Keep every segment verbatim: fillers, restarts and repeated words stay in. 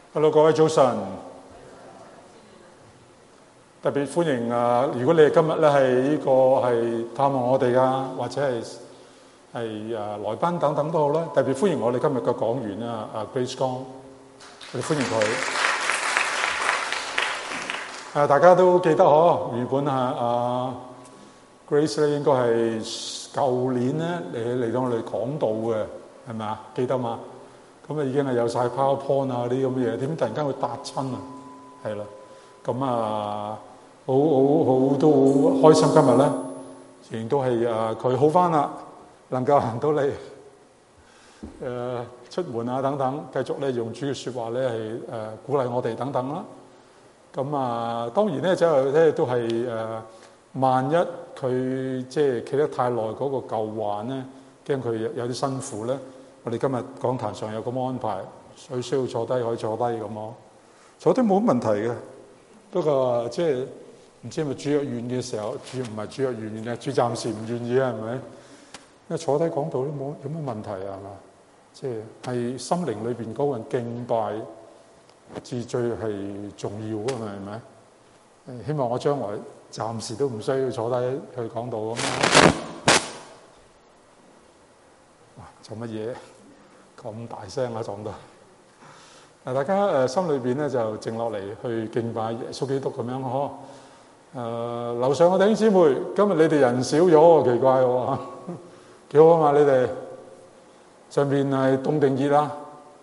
Hello， 各位早晨，特別歡迎啊！如果你係今日咧係呢個係探望我哋噶，或者係係誒來賓等等都好啦，特別歡迎我哋今日嘅講員啊，啊 Grace 江，我哋歡迎佢。誒、啊，大家都記得嗬，原本啊啊 Grace 咧應該係舊年咧嚟嚟到我哋講道嘅，係咪啊？記得嘛？咁啊已經係有晒 PowerPoint 啊啲咁嘅嘢，點突然間會搭親啊？係啦，咁啊好好好都好開心今日咧，仍然都係誒佢好翻啦，能夠行到嚟誒、呃、出門啊等等，繼續咧用主嘅説話咧係誒鼓勵我哋等等啦。咁啊當然咧就係咧都係誒、呃，萬一佢即係企得太耐嗰個舊患咧，驚佢有啲辛苦咧。我哋今日講壇上有咁安排，所以需要坐低可以坐低咁咯，坐低冇問題嘅。不過即係唔知係咪主若願嘅時候，主唔係主若願嘅，主暫時唔願意啊，係咪？因為坐低講道都冇有乜問題啊，係嘛？即係係心靈裏邊嗰份敬拜至最係重要啊嘛，係咪？希望我將來暫時都唔需要坐低去講道咁樣。做乜嘢咁大聲啊？撞到嗱，大家誒心裏邊咧就靜落嚟去敬拜耶穌基督咁樣呵。誒樓上嘅弟兄姊妹，今日你哋人少咗，奇怪喎，幾好啊嘛！你哋上邊係凍定熱啊？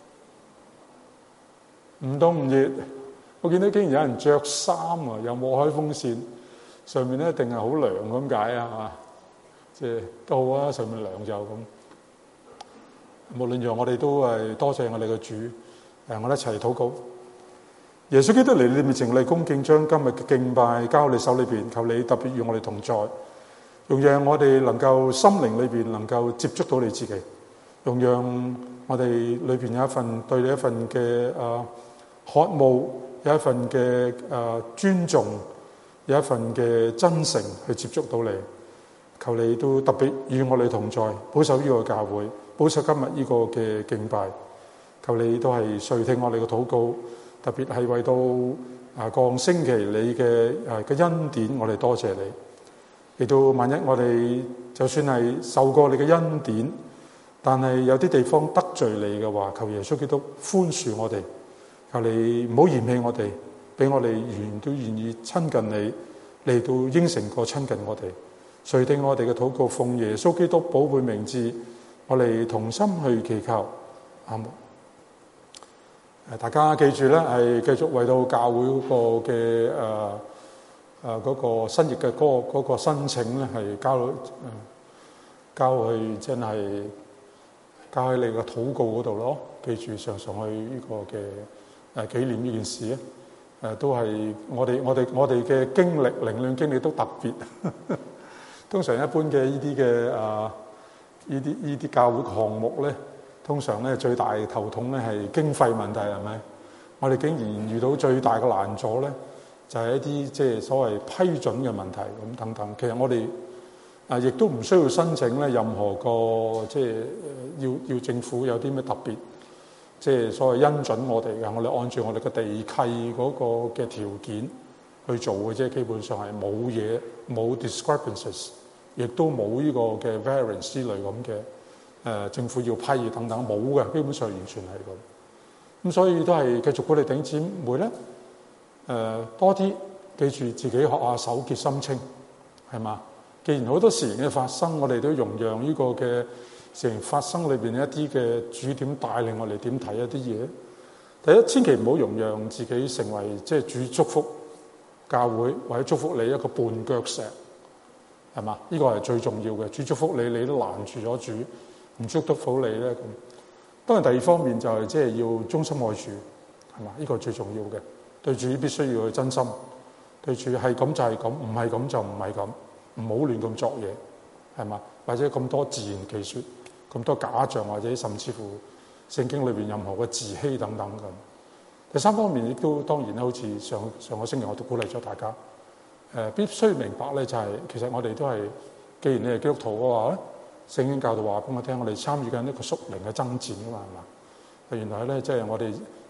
唔凍唔熱，我見到竟然有人着衫啊，又冇開風扇，上面咧一定係好涼咁解啊嘛！即係都好啊，上面涼就咁。無論如何，我哋都係多謝我哋嘅主。誒，我哋一齊禱告。耶穌基督嚟你面前，我哋恭敬將今日嘅敬拜交你手裏邊，求你特別與我哋同在，容讓我哋能夠心靈裏邊能夠接觸到你自己，容讓我哋裏邊有一份對你一份嘅誒、呃、渴慕，有一份嘅誒、呃、尊重，有一份嘅真誠去接觸到你。求你都特別與我哋同在，保守呢個教會，保守今日呢個嘅敬拜。求你都係垂聽我哋嘅禱告，特別係為到啊個星期你嘅誒嘅恩典，我哋多謝你。亦到萬一我哋就算係受過你嘅恩典，但係有啲地方得罪你嘅話，求耶穌基督寬恕我哋。求你唔好嫌棄我哋，俾我哋願都願意親近你，嚟到應承過親近我哋。垂聽我哋嘅禱告，奉耶穌基督寶貝名字，我哋同心去祈求。阿門。誒，大家記住咧，係繼續為到教會嗰個嘅誒誒嗰個新譯嘅嗰個嗰個申請咧，係交誒交去真係交喺你嘅禱告嗰度咯。記住常常去呢個嘅誒紀念呢件事咧，誒都係我哋我哋我哋嘅經歷靈糧經歷都特別。通常一般嘅呢啲嘅啊呢啲呢啲教會項目咧，通常咧最大頭痛咧係經費問題，係咪？我哋竟然遇到最大嘅難阻咧，就係、是、一啲即係所謂批准嘅問題咁等等。其實我哋啊亦都唔需要申請咧任何個即係要要政府有啲咩特別即係所謂恩准我哋嘅，我哋按照我哋嘅地契嗰個嘅條件去做嘅啫，基本上係冇嘢，冇 discrepancies， 亦都冇呢個嘅 variance 之類咁嘅誒政府要批等等冇嘅，基本上完全係咁。咁所以都係繼續鼓勵弟兄姊妹咧，誒、呃、多啲記住自己學下手潔心清，係嘛？既然好多事情嘅發生，我哋都容讓呢個嘅事情發生裏邊一啲嘅主點帶領我哋點睇一啲嘢。第一，千祈唔好容讓自己成為即係主祝福教會或者祝福你一個絆腳石，係嘛？呢、這個係最重要嘅。主祝福你，你都攔住咗主，唔祝福你咧咁。當然第二方面就係即係要忠心愛主，係嘛？呢、這個係最重要嘅。對主必須要去真心，對主係咁就係咁，唔係咁就唔係咁，唔好亂咁作嘢，係嘛？或者咁多自然奇說，咁多假象，或者甚至乎聖經裏邊任何嘅自欺等等咁。第三方面亦都當然咧，好似上上個星期我都鼓勵咗大家，誒、呃、必須明白咧，就係、是、其實我哋都係，既然你係基督徒嘅話咧，聖經教導話俾我聽，我哋參與緊一個屬靈嘅爭戰㗎嘛，係嘛？原來咧，即、就、係、是、我哋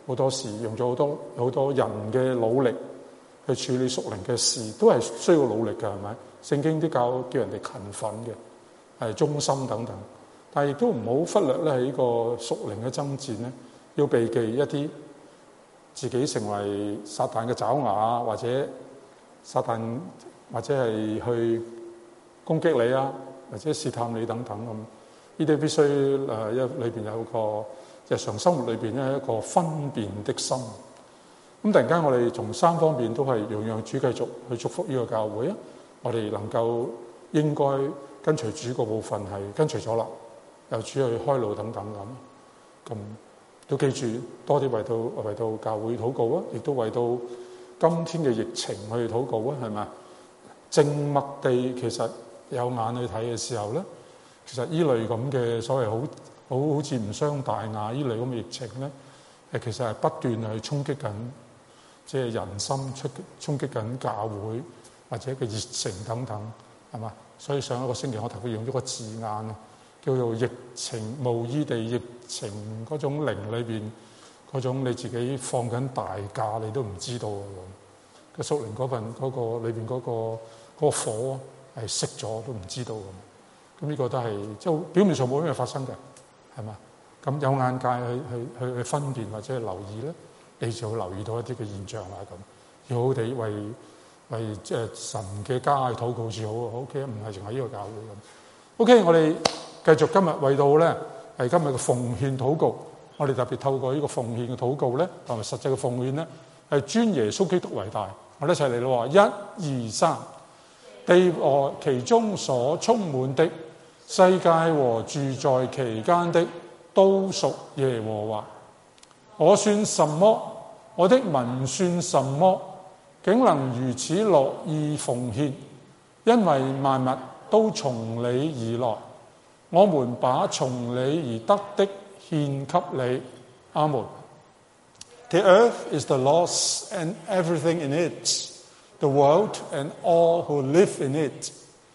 好多時用咗好多好多人嘅努力去處理屬靈嘅事，都係需要努力嘅，係咪？聖經啲教叫人哋勤奮嘅，係忠心等等。但係亦都唔好忽略咧，喺呢個屬靈嘅爭戰咧，要避忌一啲自己成為撒旦嘅爪牙，或者撒旦或者係去攻擊你啊，或者試探你等等咁。呢啲必須誒一裏邊有個日常生活裏邊咧一個分辨的心。咁突然間我哋從三方面都係樣樣主繼續去祝福呢個教會啊！我哋能夠應該跟隨主個部分係跟隨咗啦，由主去開路等等咁。咁都記住多啲為到為到教會禱告啊！亦都為到今天嘅疫情去禱告啊！係咪？靜默地其實有眼去睇嘅時候咧，其實呢類咁嘅所謂好好好似唔傷大雅呢類咁嘅疫情咧，誒其實係不斷去衝擊緊，即係人心出衝擊緊教會或者嘅熱情等等，係嘛？所以上一個星期我頭先用咗個字眼啊，叫做疫情，無意地疫情嗰種靈裏邊嗰種你自己放緊大假，你都唔知道嘅。個屬靈嗰份嗰個裏邊嗰個嗰個火係熄咗都唔知道咁。咁呢個都係即係表面上冇咩發生嘅，係嘛？咁有眼界去去去去分辨或者去留意咧，你就會留意到一啲嘅現象啦。咁要好好地為為即係神嘅家去禱告至好。OK， 唔係淨係呢個教會咁。OK， 我哋繼續今日為到咧係今日嘅奉獻禱告。我哋特別透過呢個奉獻嘅禱告咧，同埋實際嘅奉獻咧，係尊耶穌基督為大。我哋一齊嚟咯，一二三，地和其中所充滿的，世界和住在其間的，都屬耶和華。我算什麼？我的民算什麼？竟能如此樂意奉獻？因為萬物都從你而來，我們把從你而得的獻給你。阿門。The earth is the Lord's and everything in it, the world and all who live in it.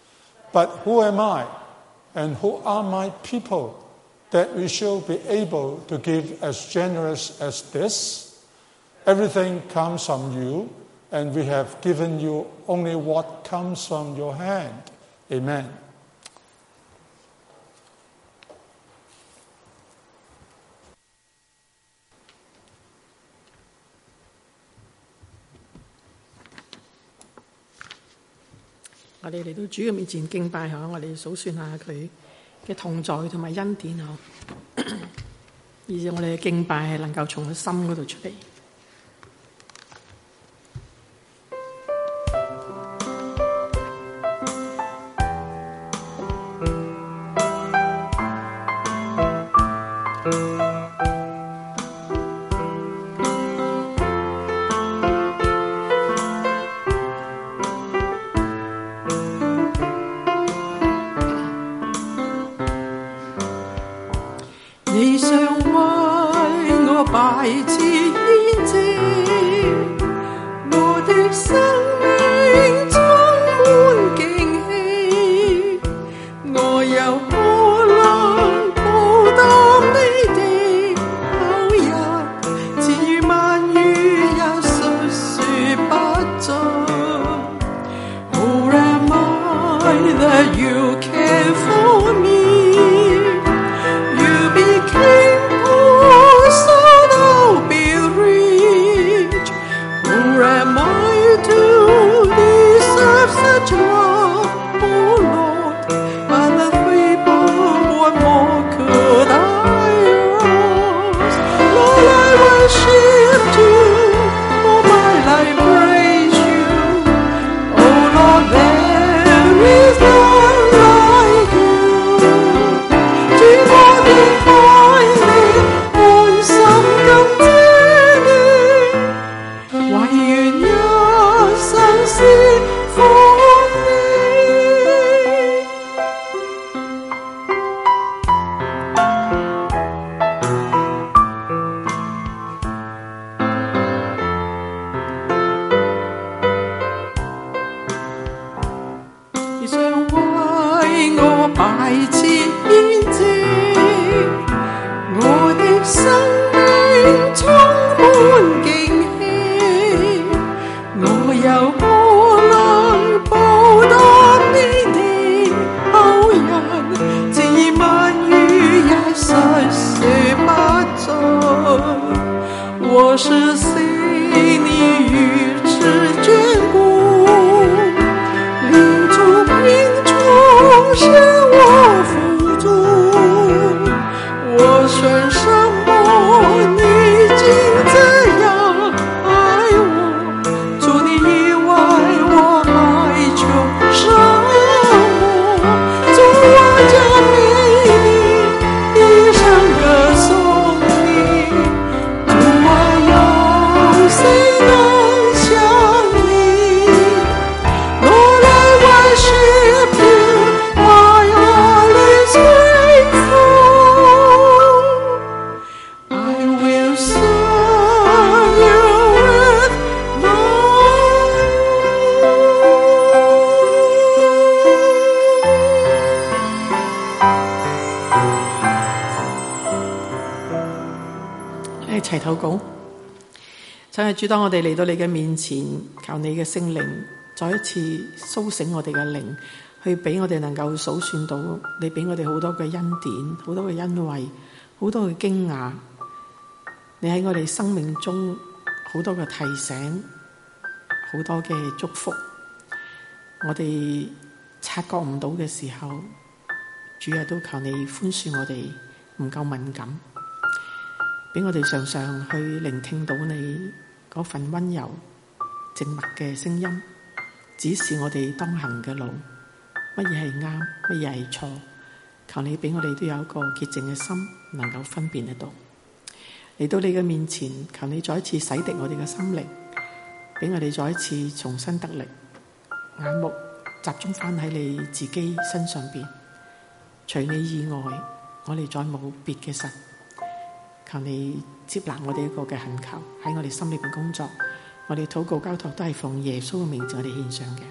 But who am I, and who are my people, that we shall be able to give as generous as this? Everything comes from you, and we have given you only what comes from your hand. Amen. 我哋嚟到主嘅面前敬拜下，我哋數算下佢嘅同在同埋恩典嗬，而且我哋嘅敬拜係能夠從佢心嗰度出嚟。 你想為我擺設筵席，我的生命充滿驚喜，我又何能報答你的厚恩？千萬語也述說不盡。Who am I that you care for me? Who am I to this 我是随你与之眷顾，领主贫穷使我富足，我算什么？你竟这样爱我，除你以外我还求什么？主我将美丽一生歌颂你，主我有谁能像你？Lord, I worship you, my all is grateful. I will serve you with my life. 一齊禱告。親愛主，當我哋嚟到你嘅面前，求你嘅聖靈再一次甦醒我哋嘅靈，去俾我哋能夠數算到你俾我哋好多嘅恩典，好多嘅恩惠，好多嘅驚訝。你喺我哋生命中好多嘅提醒，好多嘅祝福，我哋察覺唔到嘅時候，主啊，都求你寬恕我哋唔夠敏感，俾我哋常常去聆聽到你嗰份溫柔靜默嘅聲音，指示我哋當行嘅路，乜嘢係啱，乜嘢係錯。求你俾我哋都有一個潔淨嘅心，能夠分辨得到。嚟到你嘅面前，求你再一次洗滌我哋嘅心靈，俾我哋再一次重新得力，眼目集中翻喺你自己身上邊。除你以外，我哋再冇別嘅神。求你接納我哋一個嘅懇求，喺我哋心裏邊工作。我哋禱告交託都係奉耶穌嘅名字，我哋獻上嘅。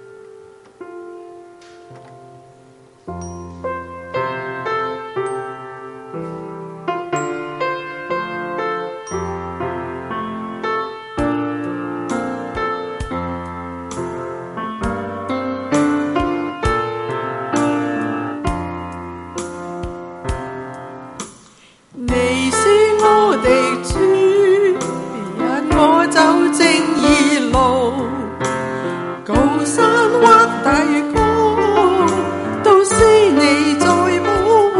你是我的主，引我走正義路，高山或低谷，都是你在保護。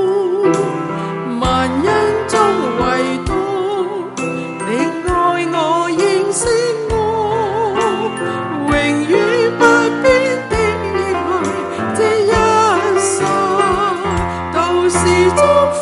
萬人中唯獨你愛我認識我，永遠不變的愛，這一生都是祝福。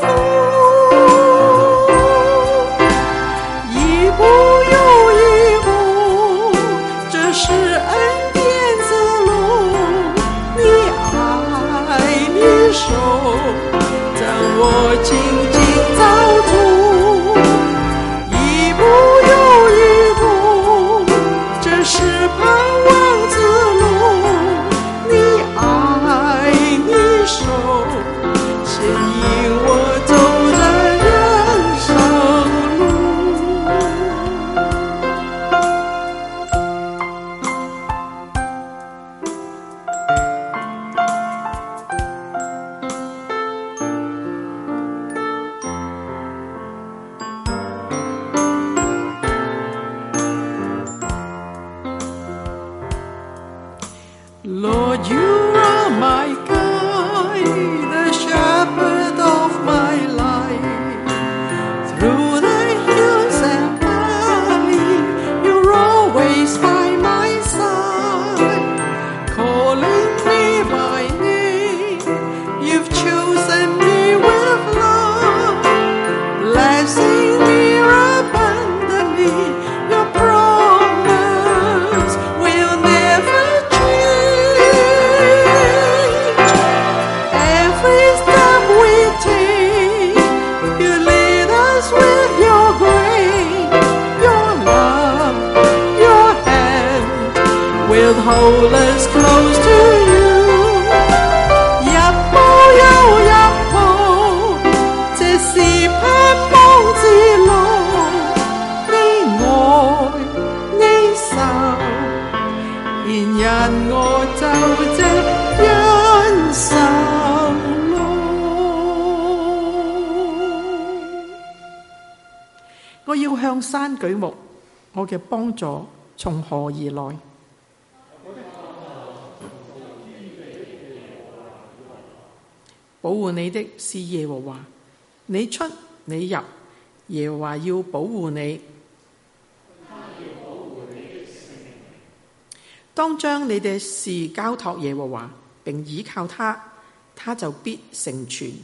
我紧紧抓住，一步又一步，这是盼望之路。你爱你手，牵引我走在人生路。Lord, you are my guide, the shepherd of my life. Through the hills and valleys, you're always by my side, calling me by name. You've chosen me with love, blessing me abundantly. Your promise will never hold us close to you. 一步又一步，這是盼望之路。你愛你受，牽引我走這人生路。我要向向山舉目，我嘅幫助從何而來？保護你的是耶和華，你出你入，耶和華要保護你。當將你的事交託耶和華，並倚靠他，他就必成全。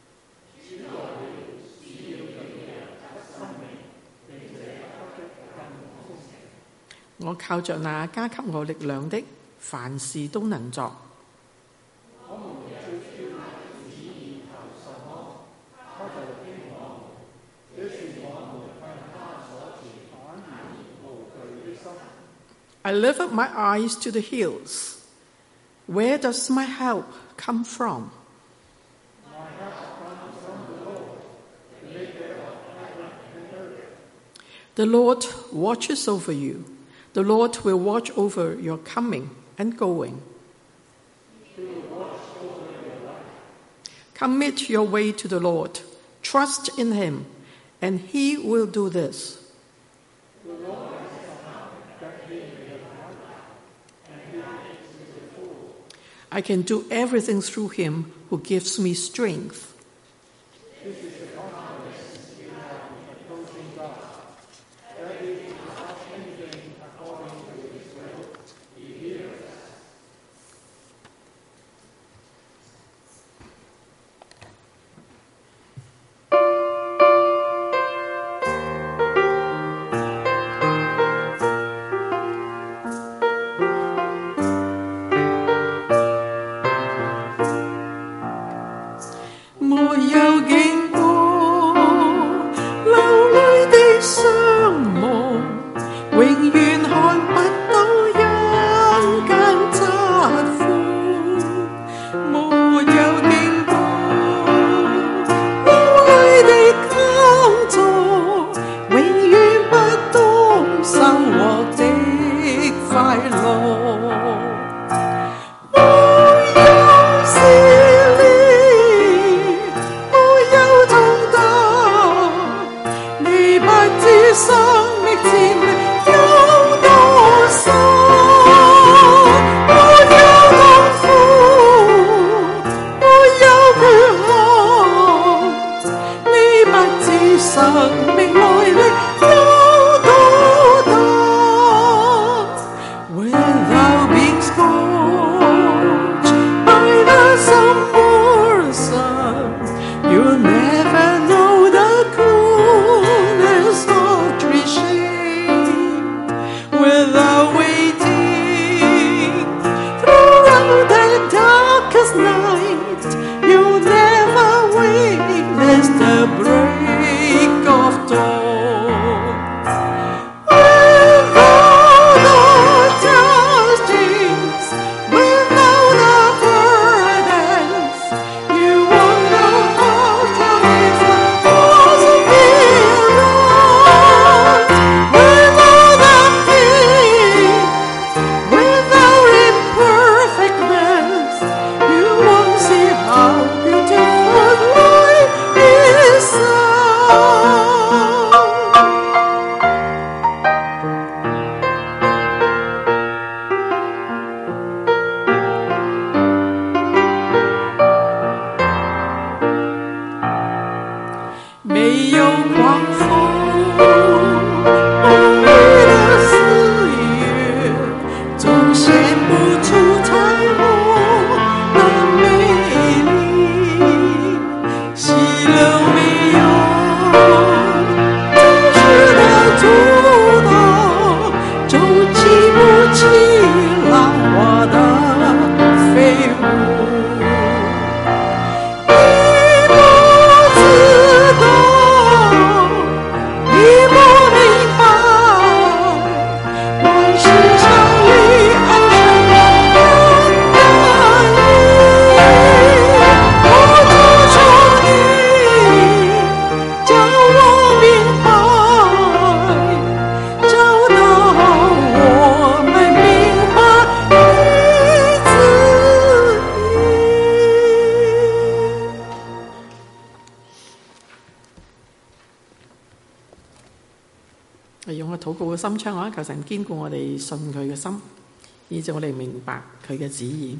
我靠着那加給我力量的，凡事都能作。I lift up my eyes to the hills. Where does my help come from? The Lord watches over you. The Lord will watch over your coming and going. Commit your way to the Lord. Trust in him, and he will do this. I can do everything through him who gives me strength. 係用個禱告嘅心窗啊，求神堅固我哋信佢嘅心，以致我哋明白佢嘅旨意。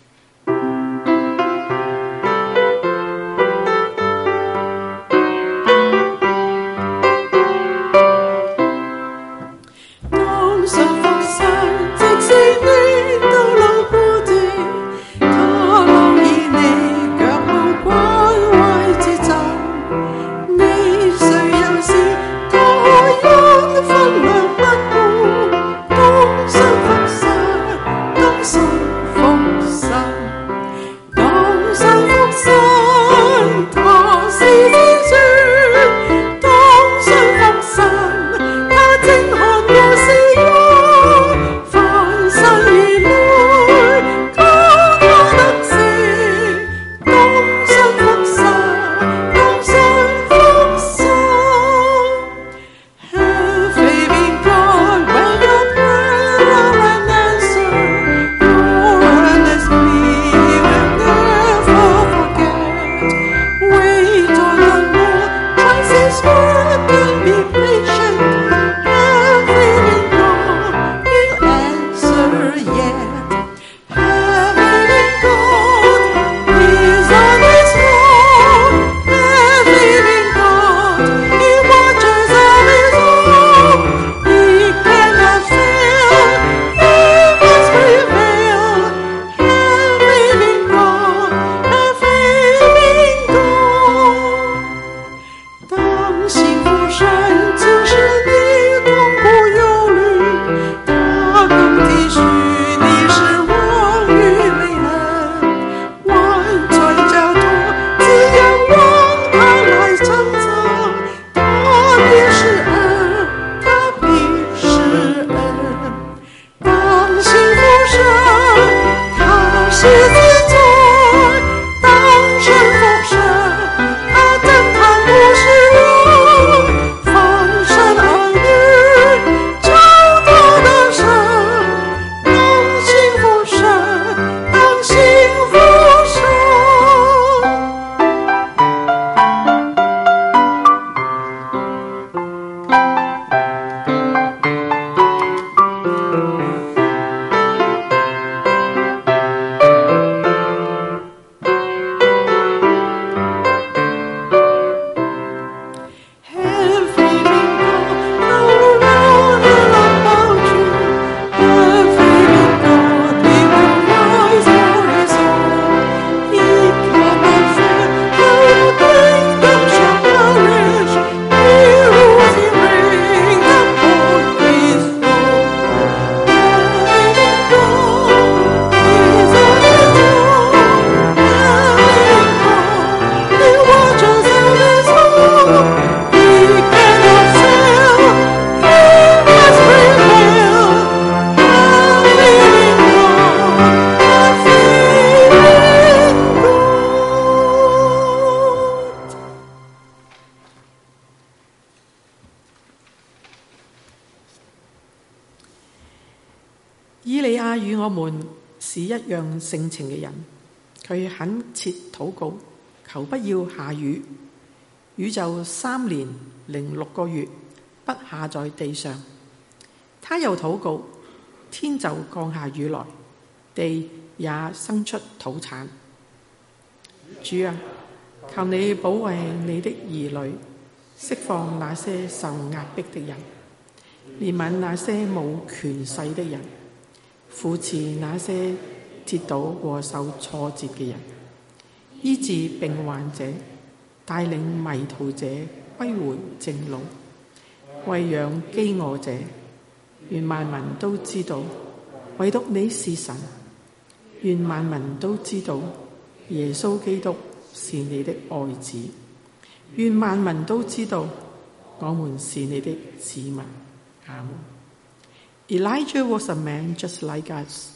以利亞與我們是一樣性情嘅人，佢懇切禱告，求不要下雨，雨就三年零六個月不下在地上。他又禱告，天就降下雨來，地也生出土產。主啊，求你保衛你的兒女，釋放那些受壓迫的人，憐憫那些冇權勢的人，扶持那些跌倒和受挫折嘅人，醫治病患者，帶領迷途者歸回正路，餵養飢餓者。願萬民都知道，唯獨你是神。願萬民都知道，耶穌基督是你的愛子。願萬民都知道，我們是你的子民。阿門。Elijah was a man just like us.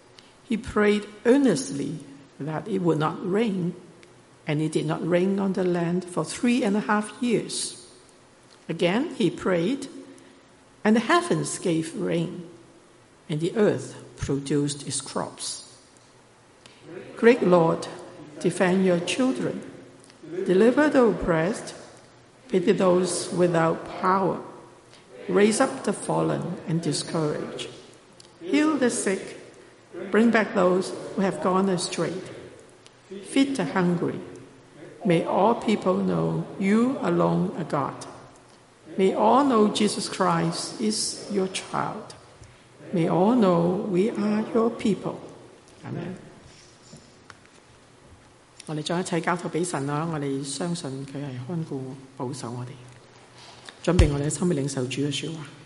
He prayed earnestly that it would not rain, and it did not rain on the land for three and a half years. Again he prayed, and the heavens gave rain, and the earth produced its crops. Great Lord, defend your children, deliver the oppressed, pity those without power, Raise up the fallen and discouraged. Heal the sick. Bring back those who have gone astray. Feed the hungry. May all people know you alone are God. May all know Jesus Christ is your child. May all know we are your people. Amen. 我哋將一切交託俾神啦，我哋相信佢係看顧保守我哋。準備我哋嘅心去領受主嘅說話。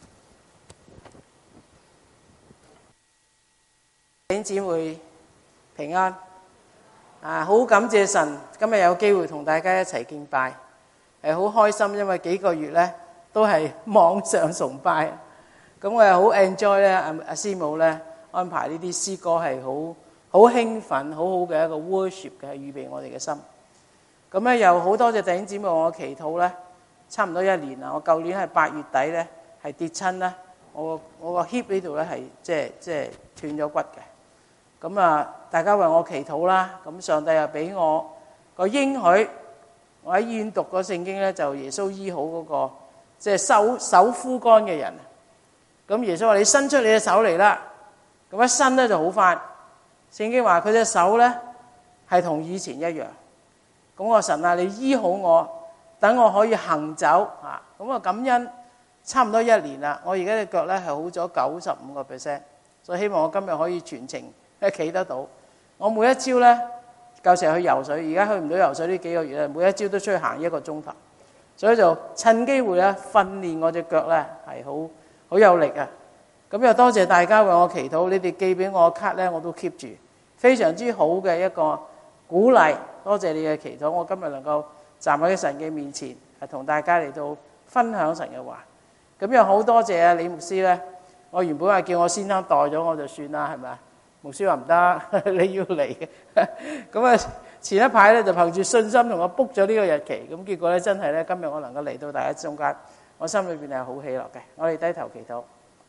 弟兄姊妹平安啊！好感謝神，今日有機會同大家一齊敬拜，係好開心，因為幾個月咧都係網上崇拜，咁我又好 enjoy 咧。阿阿師母咧安排呢啲詩歌係好好興奮，好好嘅一個 worship 嘅，係預備我哋嘅心。咁咧又好多謝弟兄姊妹，我祈禱咧差唔多一年啦。我舊年係八月底咧係跌親啦，我我個 hip 呢度咧係即係即係斷咗骨嘅。咁啊，大家為我祈禱啦。咁上帝又俾我個應許，我喺醫院讀個聖經咧，就耶穌醫好嗰個即係手手枯乾嘅人。咁耶穌話：你伸出你隻手嚟啦。咁一伸咧就好返。聖經話佢隻手咧係同以前一樣。咁我神啊，你醫好我，等我可以行走啊！咁啊感恩，差唔多一年啦。我而家隻腳咧係好咗九十五個 percent， 所以希望我今日可以全程咧企得到。我每一朝咧舊時去游水，而家去唔到游水呢幾個月咧，每一朝都出去行一個鐘頭，所以就趁機會咧訓練我隻腳咧係好好有力啊！咁又多謝大家為我祈禱，你哋寄俾我嘅卡咧我都 keep 住，非常之好嘅一個鼓勵。多謝你嘅祈禱，我今日能夠站喺神嘅面前，係同大家嚟到分享神嘅話。咁又好多謝啊李牧師咧，我原本係叫我先生代咗我就算啦，係咪啊？牧師話唔得，你要嚟嘅。咁啊前一排咧就憑住信心同我 book 咗呢個日期，咁結果咧真係咧今日我能夠嚟到大家中間，我心裏邊係好喜樂嘅。我哋低頭祈禱。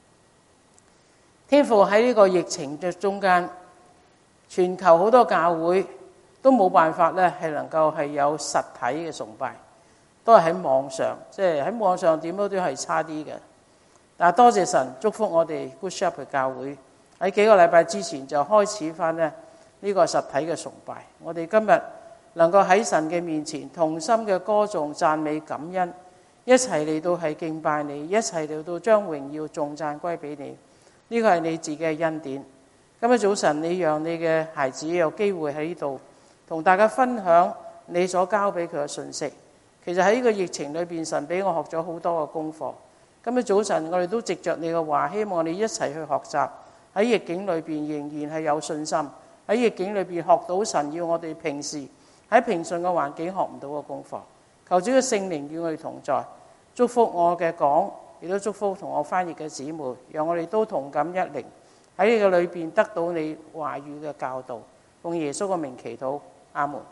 天父，喺呢個疫情嘅中間，全球好多教會都冇辦法咧，係能夠係有實體嘅崇拜，都係喺網上，即係喺網上點都都係差啲嘅。但係多謝神祝福我哋 Good Shepherd 教會喺幾個禮拜之前就開始翻咧呢個實體嘅崇拜。我哋今日能夠喺神嘅面前同心嘅歌頌讚美感恩，一齊嚟到係敬拜你，一齊嚟到將榮耀頌讚歸俾你。呢個係你自己嘅恩典。今日早晨你讓你嘅孩子有機會喺呢度同大家分享你所交俾佢嘅信息。其實喺呢個疫情裏邊，神俾我學咗好多嘅功課。今日早晨我哋都藉着你嘅話，希望你一齊去學習喺逆境裏邊仍然係有信心，喺逆境裏邊學到神要我哋平時喺平順嘅環境學唔到嘅功課。求主嘅聖靈與我哋同在，祝福我嘅講，亦都祝福同我翻譯嘅姊妹，讓我哋都同感一靈，喺你嘅裏邊得到你話語嘅教導。奉耶穌嘅名祈禱，阿門。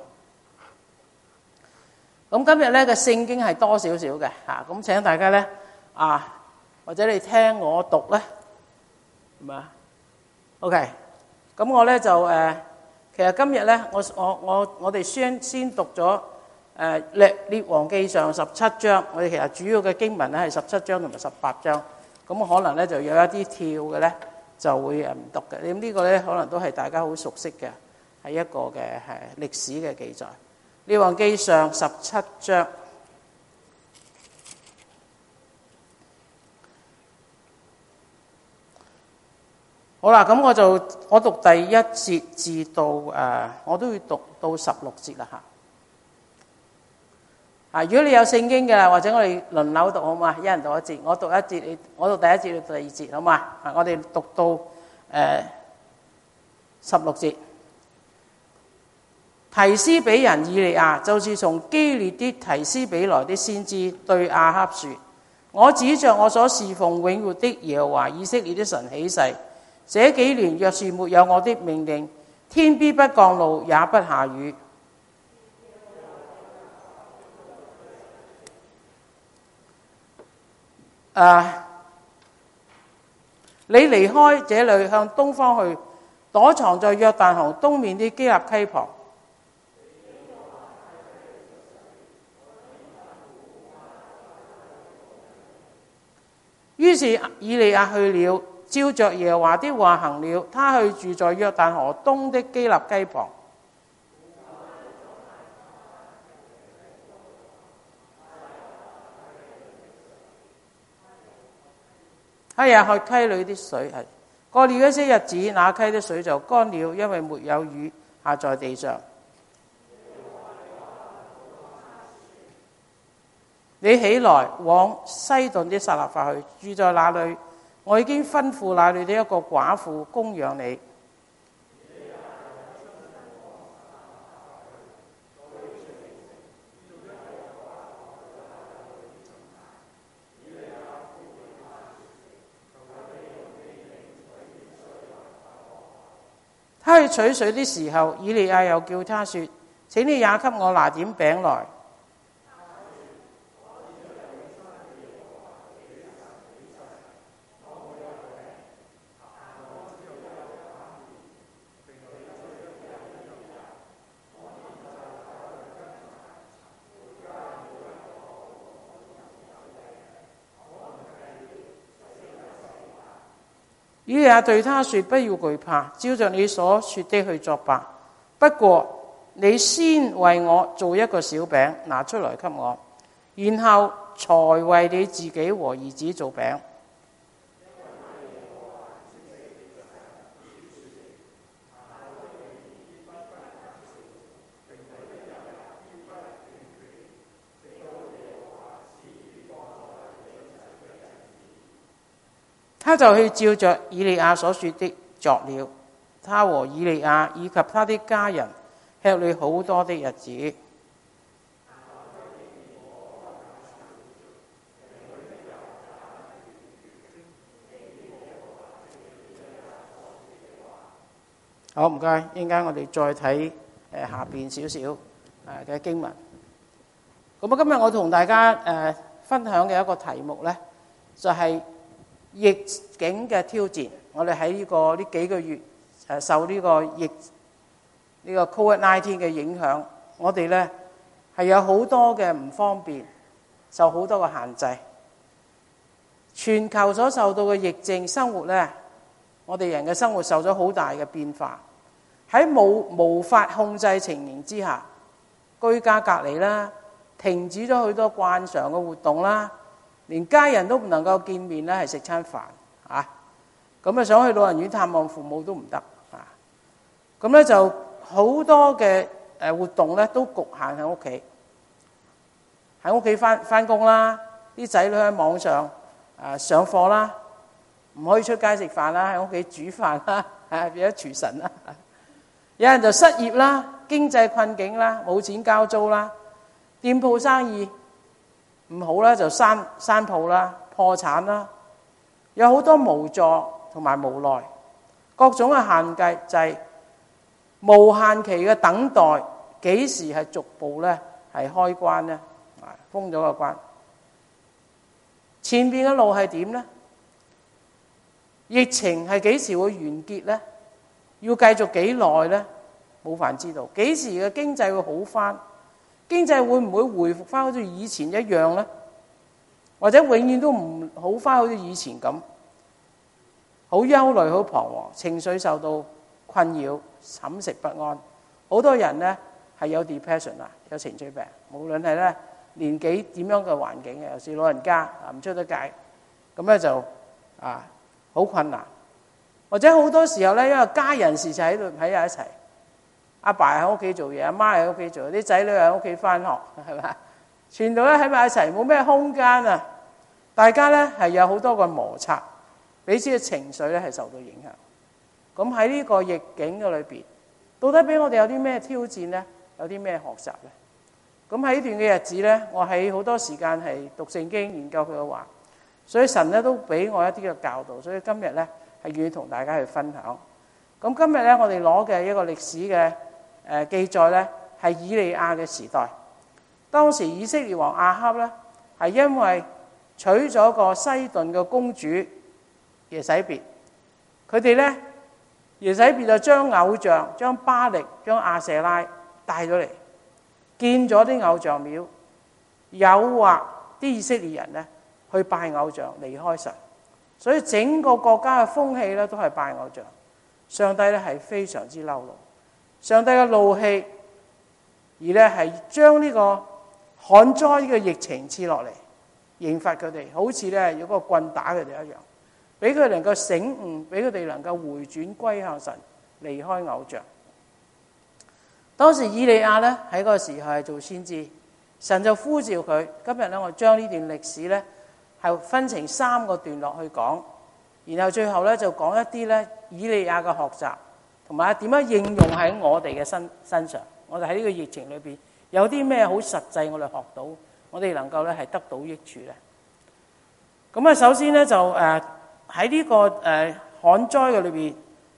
咁今日咧嘅聖經係多少少嘅嚇，咁請大家咧啊，或者你聽我讀咧，係咪啊 ？OK，咁我咧就誒、呃，其實今日咧，我我我我哋先先讀咗誒列列王記上十七章，我哋其實主要嘅經文咧係十七章同埋十八章，咁可能咧就有一啲跳嘅咧，就會誒唔讀嘅。咁呢個咧可能都係大家好熟悉嘅，係一個嘅係歷史嘅記載。列王記上十七章，好啦，咁我就我讀第一節至到誒、呃，我都要讀到十六節啦嚇。啊，如果你有聖經嘅，或者我哋輪流讀好嘛？一人讀一節，我讀一節，你我讀第一節，你讀第二節好嘛？啊，我哋讀到誒十六節。提斯比人以利亞，就是從基列的提斯比來的先知，對亞哈說：我指着我所侍奉永活的耶和華以色列的神起誓，這幾年若是沒有我的命令，天必不降露，也不下雨。啊！你離開這裏，向東方去，躲藏在約旦河東面的基立溪旁。於是以利亞去了，照着耶和華的話行了。他去住在約旦河東的基立溪旁。他也喝溪裏的水，係過了一些日子，那溪的水就乾了，因為沒有雨下在地上。你起來往西頓的撒勒法去，住在那裏。我已經吩咐那裏的一個寡婦供養你。 他去取水的時候，以利亞又叫他說：請你也給我拿點餅來。以利亞對他說：不要懼怕，照着你所說的去作吧。不過你先為我做一個小餅，拿出來給我，然後才為你自己和兒子做餅。他就去照着以利亞所說的作了。他和以利亞以及他的家人吃了好多的日子。好，唔該，一陣間我哋再睇誒下邊少少誒嘅經文。咁啊，今日我同大家誒分享嘅一個題目咧，就係逆境嘅挑戰。我哋喺呢個呢幾個月誒受呢個疫呢個 Covid 十九 嘅影響，我哋咧係有好多嘅唔方便，受好多嘅限制。全球所受到嘅疫症，生活咧，我哋人嘅生活受咗好大嘅變化。喺冇無法控制情形之下，居家隔離啦，停止咗好多慣常嘅活動啦。連家人都唔能夠見面咧，係食餐飯啊！咁啊，想去老人院探望父母都唔得啊！咁咧就好多嘅誒活動咧，都局限喺屋企，喺屋企翻翻工啦，啲仔女喺網上啊上課啦，唔可以出街食飯啦，喺屋企煮飯啦，啊變咗廚神啦！有人就失業啦，經濟困境啦，冇錢交租啦，店鋪生意唔好啦，就閂閂鋪啦，破產啦，有好多無助同埋無奈，各種嘅限制就係無限期嘅等待，幾時係逐步咧係開關咧？啊，封咗個關，前邊嘅路係點咧？疫情係幾時會完結咧？要繼續幾耐咧？冇法知道。幾時嘅經濟會好翻？經濟會唔會回復翻好似以前一樣呢？或者永遠都唔好翻好似以前咁？好憂慮，好彷徨，情緒受到困擾，寢食不安。好多人呢係有 depression 啊，有情緒病。無論係咧年紀點樣嘅環境嘅，有時老人家啊唔出得街，咁咧就啊好困難。或者好多時候咧，因為家人時時喺度喺埋一齊。阿爸喺屋企做嘢，阿媽喺屋企做，啲仔女喺屋企翻學，係咪？全部咧喺埋一齊，冇咩空間啊！大家咧係有好多個摩擦，彼此嘅情緒咧係受到影響。咁喺呢個逆境嘅裏邊，到底俾我哋有啲咩挑戰咧？有啲咩學習咧？咁喺呢段嘅日子咧，我喺好多時間係讀聖經、研究佢嘅話，所以神咧都俾我一啲嘅教導，所以今日咧係願意同大家去分享。咁今日咧，我哋攞嘅一個歷史嘅誒記載咧，係以利亞嘅時代。當時以色列王亞哈咧，係因為娶咗個西頓嘅公主耶洗別，佢哋咧耶洗別就將偶像、將巴力、將亞舍拉帶咗嚟，建咗啲偶像廟，誘惑啲以色列人咧去拜偶像，離開神。所以整個國家嘅風氣咧都係拜偶像。上帝咧係非常之嬲怒，上帝嘅怒氣，而咧係將呢個旱災嘅疫情賜落嚟，刑罰佢哋，好似咧有個棍打佢哋一樣，俾佢能夠醒悟，俾佢哋能夠回轉歸向神，離開偶像。當時以利亞咧喺嗰個時候係做先知，神就呼召佢。今日咧我將呢段歷史咧係分成三個段落去講，然後最後咧就講一啲咧以利亞嘅學習，同埋點樣應用喺我哋嘅身身上。我哋喺呢個疫情裏邊有啲咩好實際，我哋學到，我哋能夠咧係得到益處咧。咁啊，首先咧就誒喺呢個誒旱災嘅裏邊，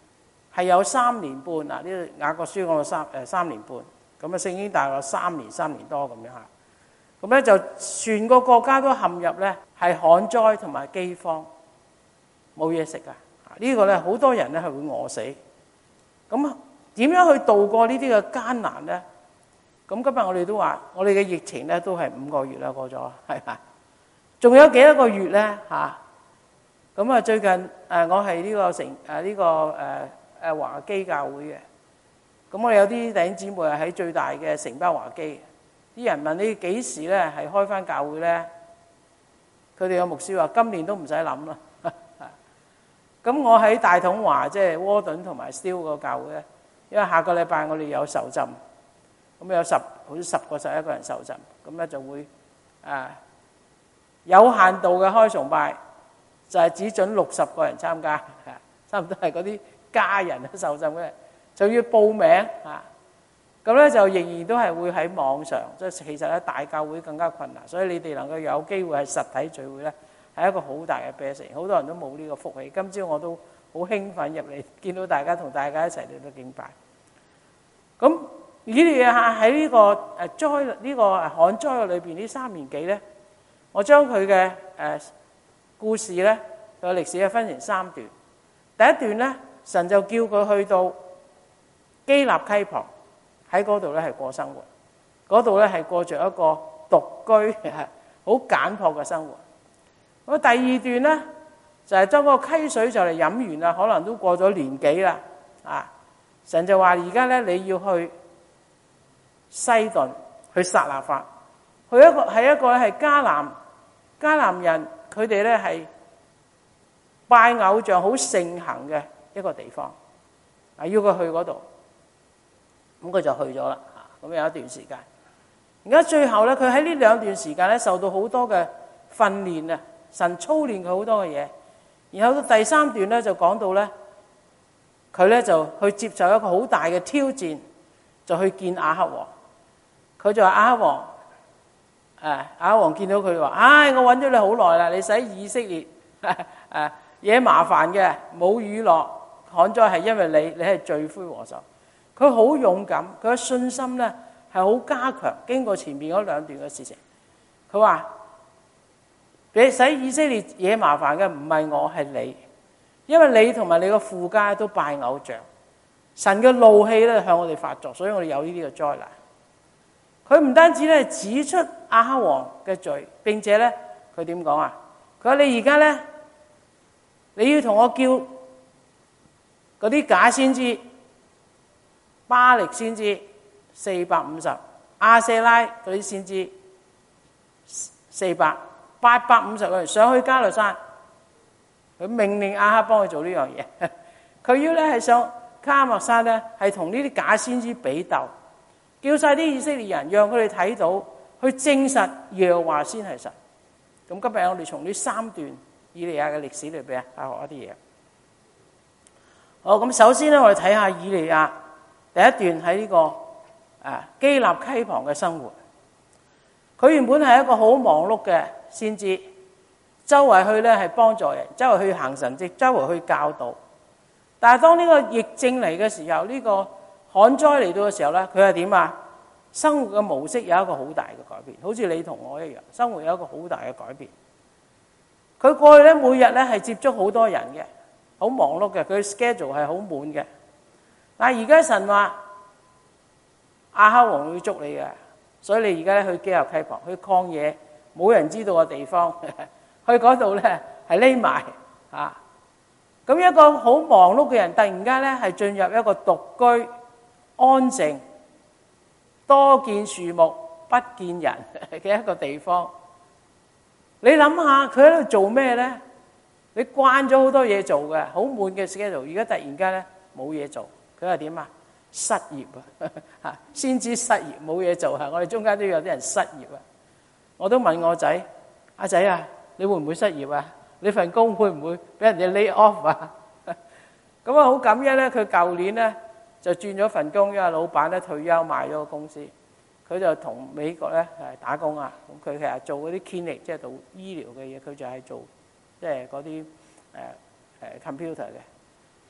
係有三年半嗱，呢個雅各書講到三誒三年半，咁啊聖經大概三年三年多咁樣嚇。咁咧就全個國家都陷入咧係旱災同埋饑荒，冇嘢食啊！呢個咧好多人咧係會餓死。咁點樣去度過呢啲嘅艱難咧？咁今日我哋都話，我哋嘅疫情咧都係五個月啦，過咗係咪？仲有幾多個月咧嚇？咁啊最近誒我係呢個城誒呢個誒誒華基教會嘅，咁我哋有啲弟兄姊妹係喺最大嘅城北華基。啲人問你幾時咧係開翻教會咧？佢哋有牧師話今年都唔使諗啦。咁我喺大統華即係窩頓同埋 Still 個教會咧，因為下個禮拜我哋有受浸，咁有十好似十個十一個人受浸，咁咧就會誒有限度嘅開崇拜，就係只准六十個人參加，差唔多係嗰啲家人受浸嘅，就要報名嚇。咁咧就仍然都係會喺網上，即係其實咧大教會更加困難，所以你哋能夠有機會係實體聚會咧，係一個好大嘅 blessing。好多人都冇呢個福氣。今朝我都好興奮入嚟，見到大家同大家一齊嚟到敬拜。咁以利亞喺呢個誒災呢個旱災嘅裏邊呢三年幾咧，我將佢嘅誒故事咧個歷史係分成三段。第一段咧，神就叫佢去到基立溪旁。喺嗰度咧係過生活，嗰度咧係過著一個獨居、好簡樸嘅生活。咁第二段咧就係當個溪水就嚟飲完啦，可能都過咗年幾啦。啊，神就話：而家咧你要去西頓，去撒勒法，去一個係一個咧係迦南迦南人，佢哋咧係拜偶像好盛行嘅一個地方，啊要佢去嗰度。咁佢就去咗啦，咁有一段時間。而家最後咧，佢喺呢兩段時間咧，受到好多嘅訓練啊，神操練佢好多嘅嘢。然後到第三段咧，就講到咧，佢咧就去接受一個好大嘅挑戰，就去見亞哈王。佢就話：亞哈王，誒亞哈王見到佢話：唉，我揾咗你好耐啦，你使以色列誒惹麻煩嘅，冇雨落，旱災係因為你，你係罪魁禍首。佢好勇敢，佢嘅信心咧係好加強。經過前面嗰兩段嘅事情，佢話：你使以色列惹麻煩嘅唔係我，係你，因為你同埋你個父家都拜偶像，神嘅怒氣咧向我哋發作，所以我哋有呢啲嘅災難。佢唔單止咧指出亞哈王嘅罪，並且咧佢點講啊？佢話你而家咧，你要同我叫嗰啲假先知。巴力先知四百五十，亞舍拉嗰啲先知四百，八百五十個人上去加略山，佢命令亞哈幫佢做呢樣嘢。佢要咧係上卡莫山咧，係同呢啲假先知比鬥，叫晒啲以色列人，讓佢哋睇到，去證實耶和華先係神。咁今日我哋從呢三段以利亞嘅歷史裏邊啊，學一啲嘢。好，咁首先咧，我哋睇下以利亞。第一段喺呢、這個啊基立溪旁嘅生活，佢原本係一個好忙碌嘅先知，周圍去咧係幫助人，周圍去行神蹟，周圍去教導。但係當呢個疫症嚟嘅時候，呢、這個旱災嚟到嘅時候咧，佢係點啊？生活嘅模式有一個好大嘅改變，好似你同我一樣，生活有一個好大嘅改變。佢過去咧每日咧係接觸好多人嘅，好忙碌嘅，佢 schedule 係好滿嘅。但係而家神話亞哈王會捉你嘅，所以你而家咧去基立溪旁，去曠野冇人知道嘅地方，去嗰度咧係匿埋啊！咁一個好忙碌嘅人，突然間咧係進入一個獨居、安靜、多見樹木不見人嘅一個地方。你諗下佢喺度做咩咧？你慣咗好多嘢做嘅，好悶嘅 schedule， 而家突然間咧冇嘢做。佢話點啊？失業啊！先知失業冇嘢做嚇，我哋中間都有啲人失業啊！我都問我仔：阿仔啊，你會唔會失業啊？你份工會唔會俾人哋 lay off 啊？咁啊好感恩咧，佢舊年咧就轉咗份工，因為老闆咧退休賣咗個公司，佢就同美國咧誒打工啊。咁佢其實做嗰啲 clinic，即係做醫療嘅嘢，佢就係做即係嗰啲誒誒 computer 嘅。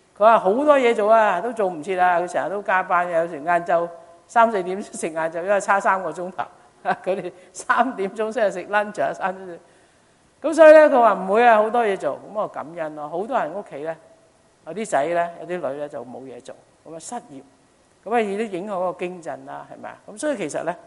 佢話好多嘢做啊，都做唔切啊！佢成日都加班，有時晏晝三四點食晏晝，因為差三個鐘頭。佢哋三點鐘先係食 lunch 啊，三點。咁所以咧，佢話唔會啊，好多嘢做，咁我感恩咯。好多人屋企咧，有啲仔咧，有啲女咧就冇嘢做，咁啊失業，咁啊亦都影響嗰個經濟啦，係咪啊？咁所以其實咧，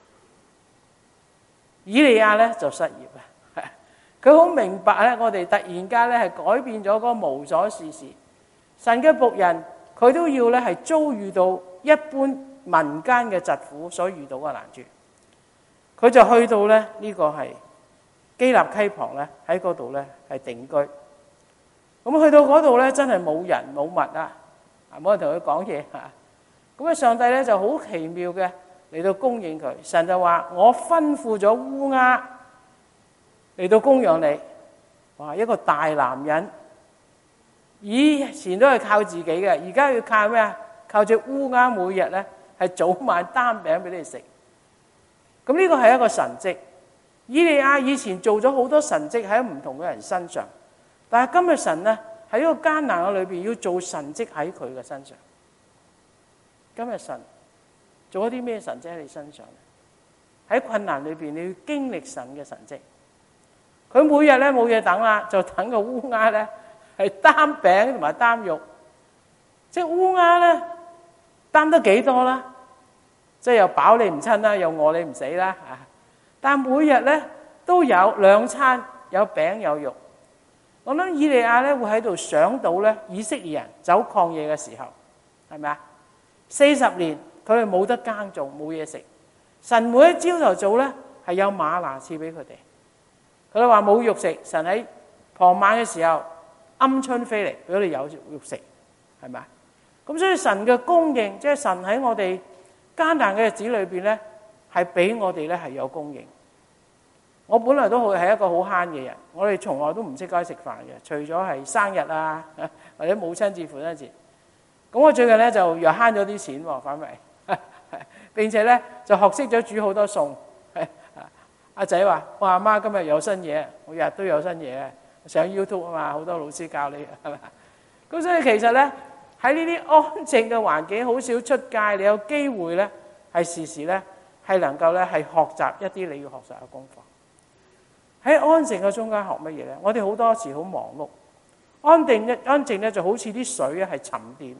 以利亞咧就失業啊。佢好明白咧，我哋突然間咧係改變咗嗰個無所事事。神嘅僕人，佢都要咧係遭遇到一般民間嘅疾苦所遇到嘅難處。佢就去到咧呢個係基立溪旁咧，喺嗰度咧係定居。咁去到嗰度咧，真係冇人冇物啊，冇人同佢講嘢嚇。咁啊，上帝咧就好奇妙嘅嚟到供應佢。神就話：我吩咐咗烏鴉嚟到供養你。哇！一個大男人，以前都係靠自己嘅，而家要靠咩啊？靠隻烏鴉每日咧係早晚擔餅俾你食。咁呢個係一個神蹟。以利亞以前做咗好多神蹟喺唔同嘅人身上，但係今日神咧喺呢個艱難嘅裏邊要做神蹟喺佢嘅身上。今日神做一啲咩神蹟喺你身上？喺困難裏邊你要經歷神嘅神蹟。佢每日咧冇嘢等啦，就等個烏鴉咧係擔餅同埋擔肉。即係烏鴉咧擔得幾多啦？即係又飽你唔親啦，又餓你唔死啦嚇。但係每日咧都有兩餐，有餅有肉。我諗以利亞咧會喺度想到咧以色列人走曠野嘅時候，係咪啊？四十年佢哋冇得耕種，冇嘢食。神每一朝頭早咧係有嗎哪賜俾佢哋。佢哋話冇肉食，神喺傍晚嘅時候鵪鶉飛嚟，俾佢哋有肉食，係咪啊？咁所以神嘅供應，即係神喺我哋艱難嘅日子裏邊咧，係俾我哋咧係有供應。我本來都係一個好慳嘅人，我哋從來都唔識該食飯嘅，除咗係生日啊或者母親節、父親節。咁我最近咧就又慳咗啲錢喎，反為並且咧就學識咗煮好多餸。阿仔話：我阿媽今日有新嘢，我日日都有新嘢。上 YouTube 啊嘛，好多老師教你係咪？咁所以其實咧喺呢啲安靜嘅環境，好少出街，你有機會咧係時時咧係能夠咧係學習一啲你要學習嘅功課。喺安靜嘅中間學乜嘢咧？我哋好多時好忙碌，安定一安靜咧就好似啲水係沉澱，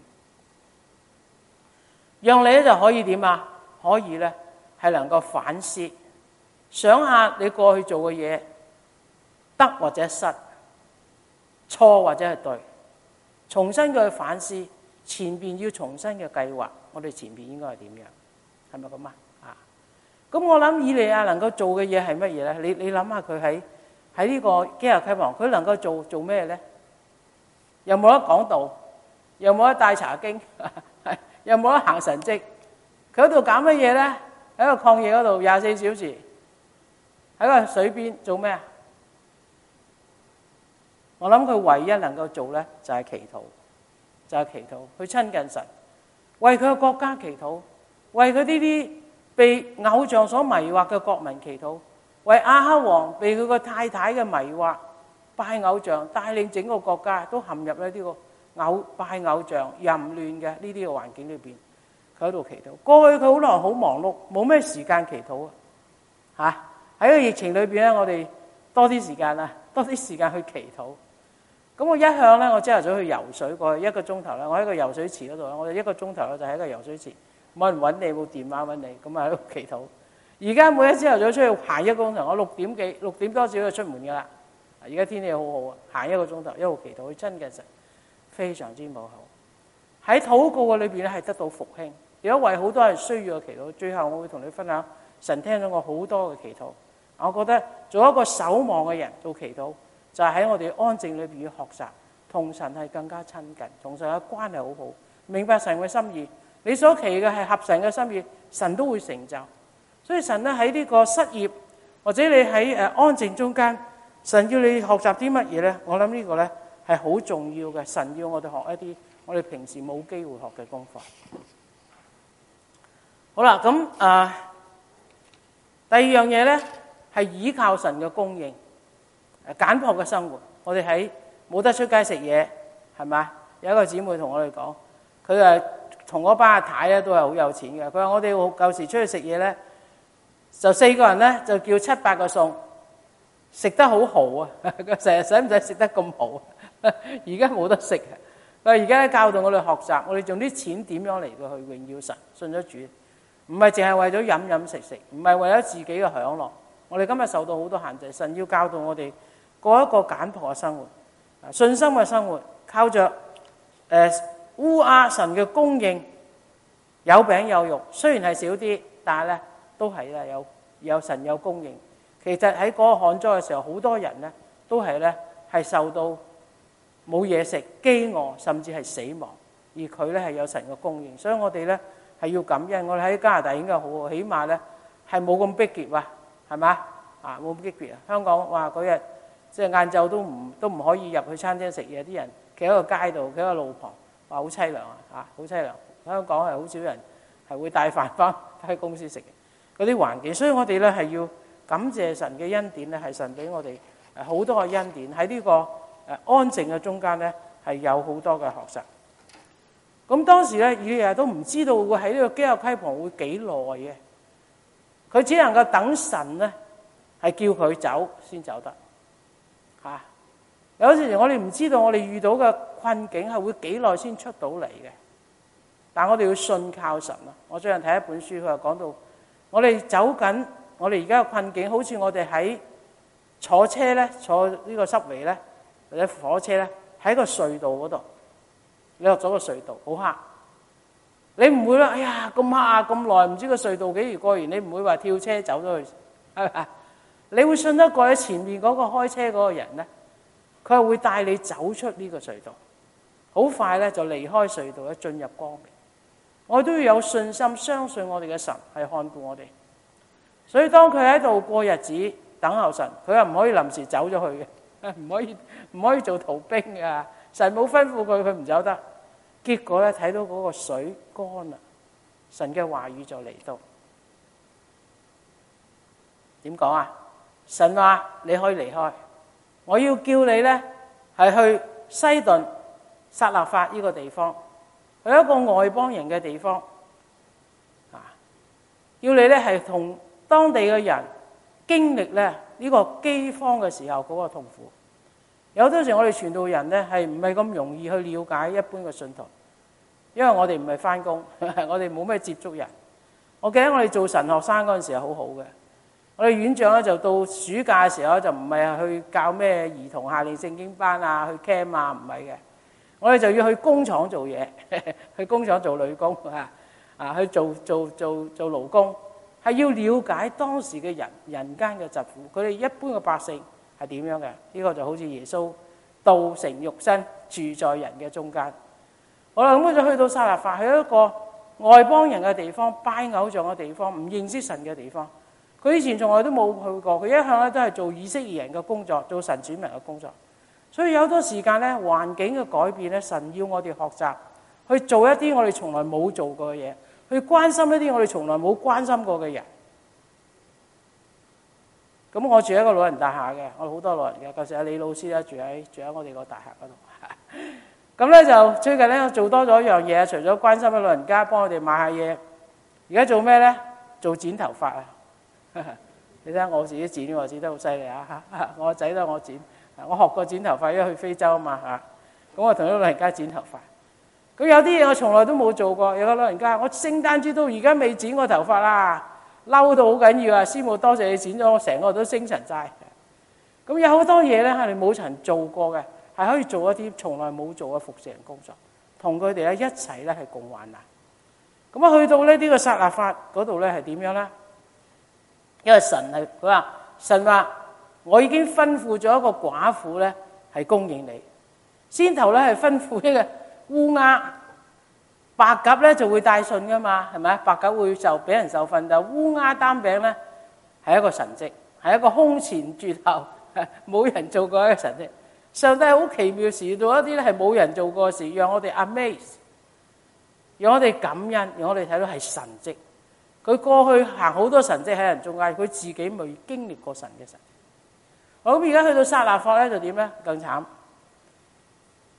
讓你咧就可以點啊？可以咧係能夠反思，想下你過去做嘅嘢得或者失，錯或者係對，重新嘅去反思，前邊要重新嘅計劃，我哋前邊應該係點樣？係咪咁啊？咁我諗以利亞能夠做嘅嘢係乜嘢咧？你你諗下佢喺喺呢個基立溪旁，佢能夠做做咩咧？又冇得講道，又冇得帶查經，又冇得行神蹟。佢喺度搞乜嘢咧？喺個曠野嗰度廿四小時，喺個水邊做咩啊？我諗佢唯一能夠做咧就係祈禱，就係祈禱，去親近神，為佢嘅國家祈禱，為佢呢啲被偶像所迷惑嘅國民祈禱，為亞哈王被佢個太太嘅迷惑拜偶像，帶領整個國家都陷入咧呢個偶拜偶像淫亂嘅呢啲嘅環境裏邊，佢喺度祈禱。過去佢好耐好忙碌，冇咩時間祈禱啊！嚇喺個疫情裏邊咧，我哋多啲時間啦，多啲時間去祈禱。咁我一向咧，我朝頭早去游水，過去一個鐘頭咧，我喺個游水池嗰度咧，我哋一個鐘頭咧就喺個游水池。冇人揾你，冇電話揾你，咁啊喺度祈禱。而家每一朝頭早出去行一個鐘頭，我六點幾六點多少就出門噶啦。而家天氣好好啊，行一個鐘頭一路祈禱去親近神，非常之冇好。喺禱告嘅裏邊咧係得到復興，有一位好多人需要嘅祈禱。最後我會同你分享，神聽咗我好多嘅祈禱。我覺得做一個守望嘅人做祈禱，就係喺我哋安靜裏邊要學習，同神係更加親近，同神嘅關係好好，明白神嘅心意。你所祈嘅係合神嘅心意，神都會成就。所以神咧喺呢個失業或者你喺誒安靜中間，神要你學習啲乜嘢咧？我諗呢個咧係好重要嘅。神要我哋學一啲我哋平時冇機會學嘅功課。好啦，咁啊、呃，第二樣嘢咧係依靠神嘅供應，簡樸嘅生活。我哋喺冇得出街食嘢，係咪？ 有一個姊妹同我哋講，佢誒同嗰班阿太咧都係好有錢嘅。佢話我哋舊時出去食嘢咧，就四個人咧就叫七八個餸，食得好豪啊！佢成日使唔使食得咁豪啊？而家冇得食啊！佢話而家咧教導我哋學習，我哋用啲錢點樣嚟到去榮耀神，信咗主，唔係淨係為咗飲飲食食，唔係為咗自己嘅享樂。我哋今日受到好多限制，神要教導我哋過一個簡樸嘅生活，信心嘅生活，靠着誒烏鴉神嘅供應，有餅有肉，雖然係少啲，但係咧都係咧有有神有供應。其實喺嗰個旱災嘅時候，好多人咧都係咧係受到冇嘢食、飢餓，甚至係死亡，而佢咧係有神嘅供應，所以我哋咧係要感恩。我哋喺加拿大應該好，起碼咧係冇咁逼傑啊，係嘛啊冇咁逼傑啊！香港哇嗰日即係晏晝都唔都唔可以入去餐廳食嘢，啲人企喺個街度，企喺個路旁，話好凄涼啊嚇，好凄涼！香港係好少人係會帶飯翻喺公司食嘅嗰啲環境，所以我哋咧係要感謝神嘅恩典咧，係神俾我哋誒好多嘅恩典喺呢個誒安靜嘅中間咧，係有好多嘅學習。咁當時咧，以利亞都唔知道會喺呢個基立溪旁會幾耐嘅，佢只能夠等神咧係叫佢走先走得嚇、啊。有時我哋唔知道我哋遇到嘅困境係會幾耐先出到嚟嘅，但我哋要信靠神啊！我最近睇一本書，佢話講到我哋走緊，我哋而家嘅困境，好似我哋喺坐車咧，坐呢個濕圍咧，或者火車咧，喺個隧道嗰度，你落咗個隧道好黑，你唔會啦，哎呀咁黑啊，咁耐唔知個隧道幾時過完，你唔會話跳車走咗去，係咪？你會信得過喺前面嗰個開車嗰個人咧，佢係會帶你走出呢個隧道，好快咧就離開隧道咧，進入光明。我都要有信心，相信我哋嘅神係看顧我哋。所以當佢喺度過日子等候神，佢又唔可以臨時走咗去嘅，唔可以唔可以做逃兵嘅。神冇吩咐佢，佢唔走得。結果咧睇到嗰個水乾啦，神嘅話語就嚟到。點講啊？神話你可以離開，我要叫你咧係去西頓撒勒法呢個地方，去一個外邦人嘅地方啊，要你咧係同當地嘅人經歷咧呢個饑荒嘅時候嗰個痛苦。有好多時我哋傳道人咧係唔係咁容易去了解一般嘅信徒，因為我哋唔係翻工，我哋冇咩接觸人。我記得我哋做神學生嗰陣時係好好嘅，我哋院長咧就到暑假嘅時候就唔係去教咩兒童夏令聖經班啊，去 camp 啊，唔係嘅，我哋就要去工廠做嘢，去工廠做女工啊，啊去做做做做勞工，係要了解當時嘅人人間嘅疾苦，佢哋一般嘅百姓係點樣嘅？呢個就好似耶穌道成肉身住在人嘅中間。好啦，咁佢就去到撒勒法，去一個外邦人嘅地方，拜偶像嘅地方，唔認識神嘅地方。佢以前從來都冇去過，佢一向咧都係做以色列人嘅工作，做神選民嘅工作。所以有好多時間咧，環境嘅改變咧，神要我哋學習去做一啲我哋從來冇做過嘅嘢，去關心一啲我哋從來冇關心過嘅人。咁我住喺一個老人大廈嘅，我好多老人嘅。舊時阿李老師咧住喺住喺我哋個大廈嗰度。咁咧就最近咧做多咗一樣嘢，除咗關心啲老人家，幫我哋買下嘢。而家做咩咧？做剪頭髮啊！你睇下我自己剪，我剪得好犀利啊！我個仔都我剪，我學過剪頭髮，因為去非洲啊嘛嚇。咁我同啲老人家剪頭髮。咁有啲嘢我從來都冇做過。有個老人家，我聖誕節到而家未剪過頭髮啦。嬲到好緊要啊！師母多謝你剪咗，我成個都精神晒。咁有好多嘢咧係你冇曾做過嘅，係可以做一啲從來冇做嘅服侍人工作，同佢哋咧一齊咧係共患難。咁啊去到咧呢個撒勒法嗰度咧係點樣咧？因為神係佢話神話我已經吩咐咗一個寡婦咧係供應你。先頭咧係吩咐一個烏鴉。白鴿咧就會帶信噶嘛，係咪？白鴿會就俾人受訓，但烏鴉擔餅咧係一個神蹟，係一個空前絕後冇人做過一個神蹟。上帝好奇妙時到一啲咧係冇人做過嘅事，讓我哋 amaze， 讓我哋感恩，讓我哋睇到係神蹟。佢過去行好多神蹟喺人中間，佢自己未經歷過神嘅神蹟。好，咁而家去到撒勒法咧就點咧？更慘。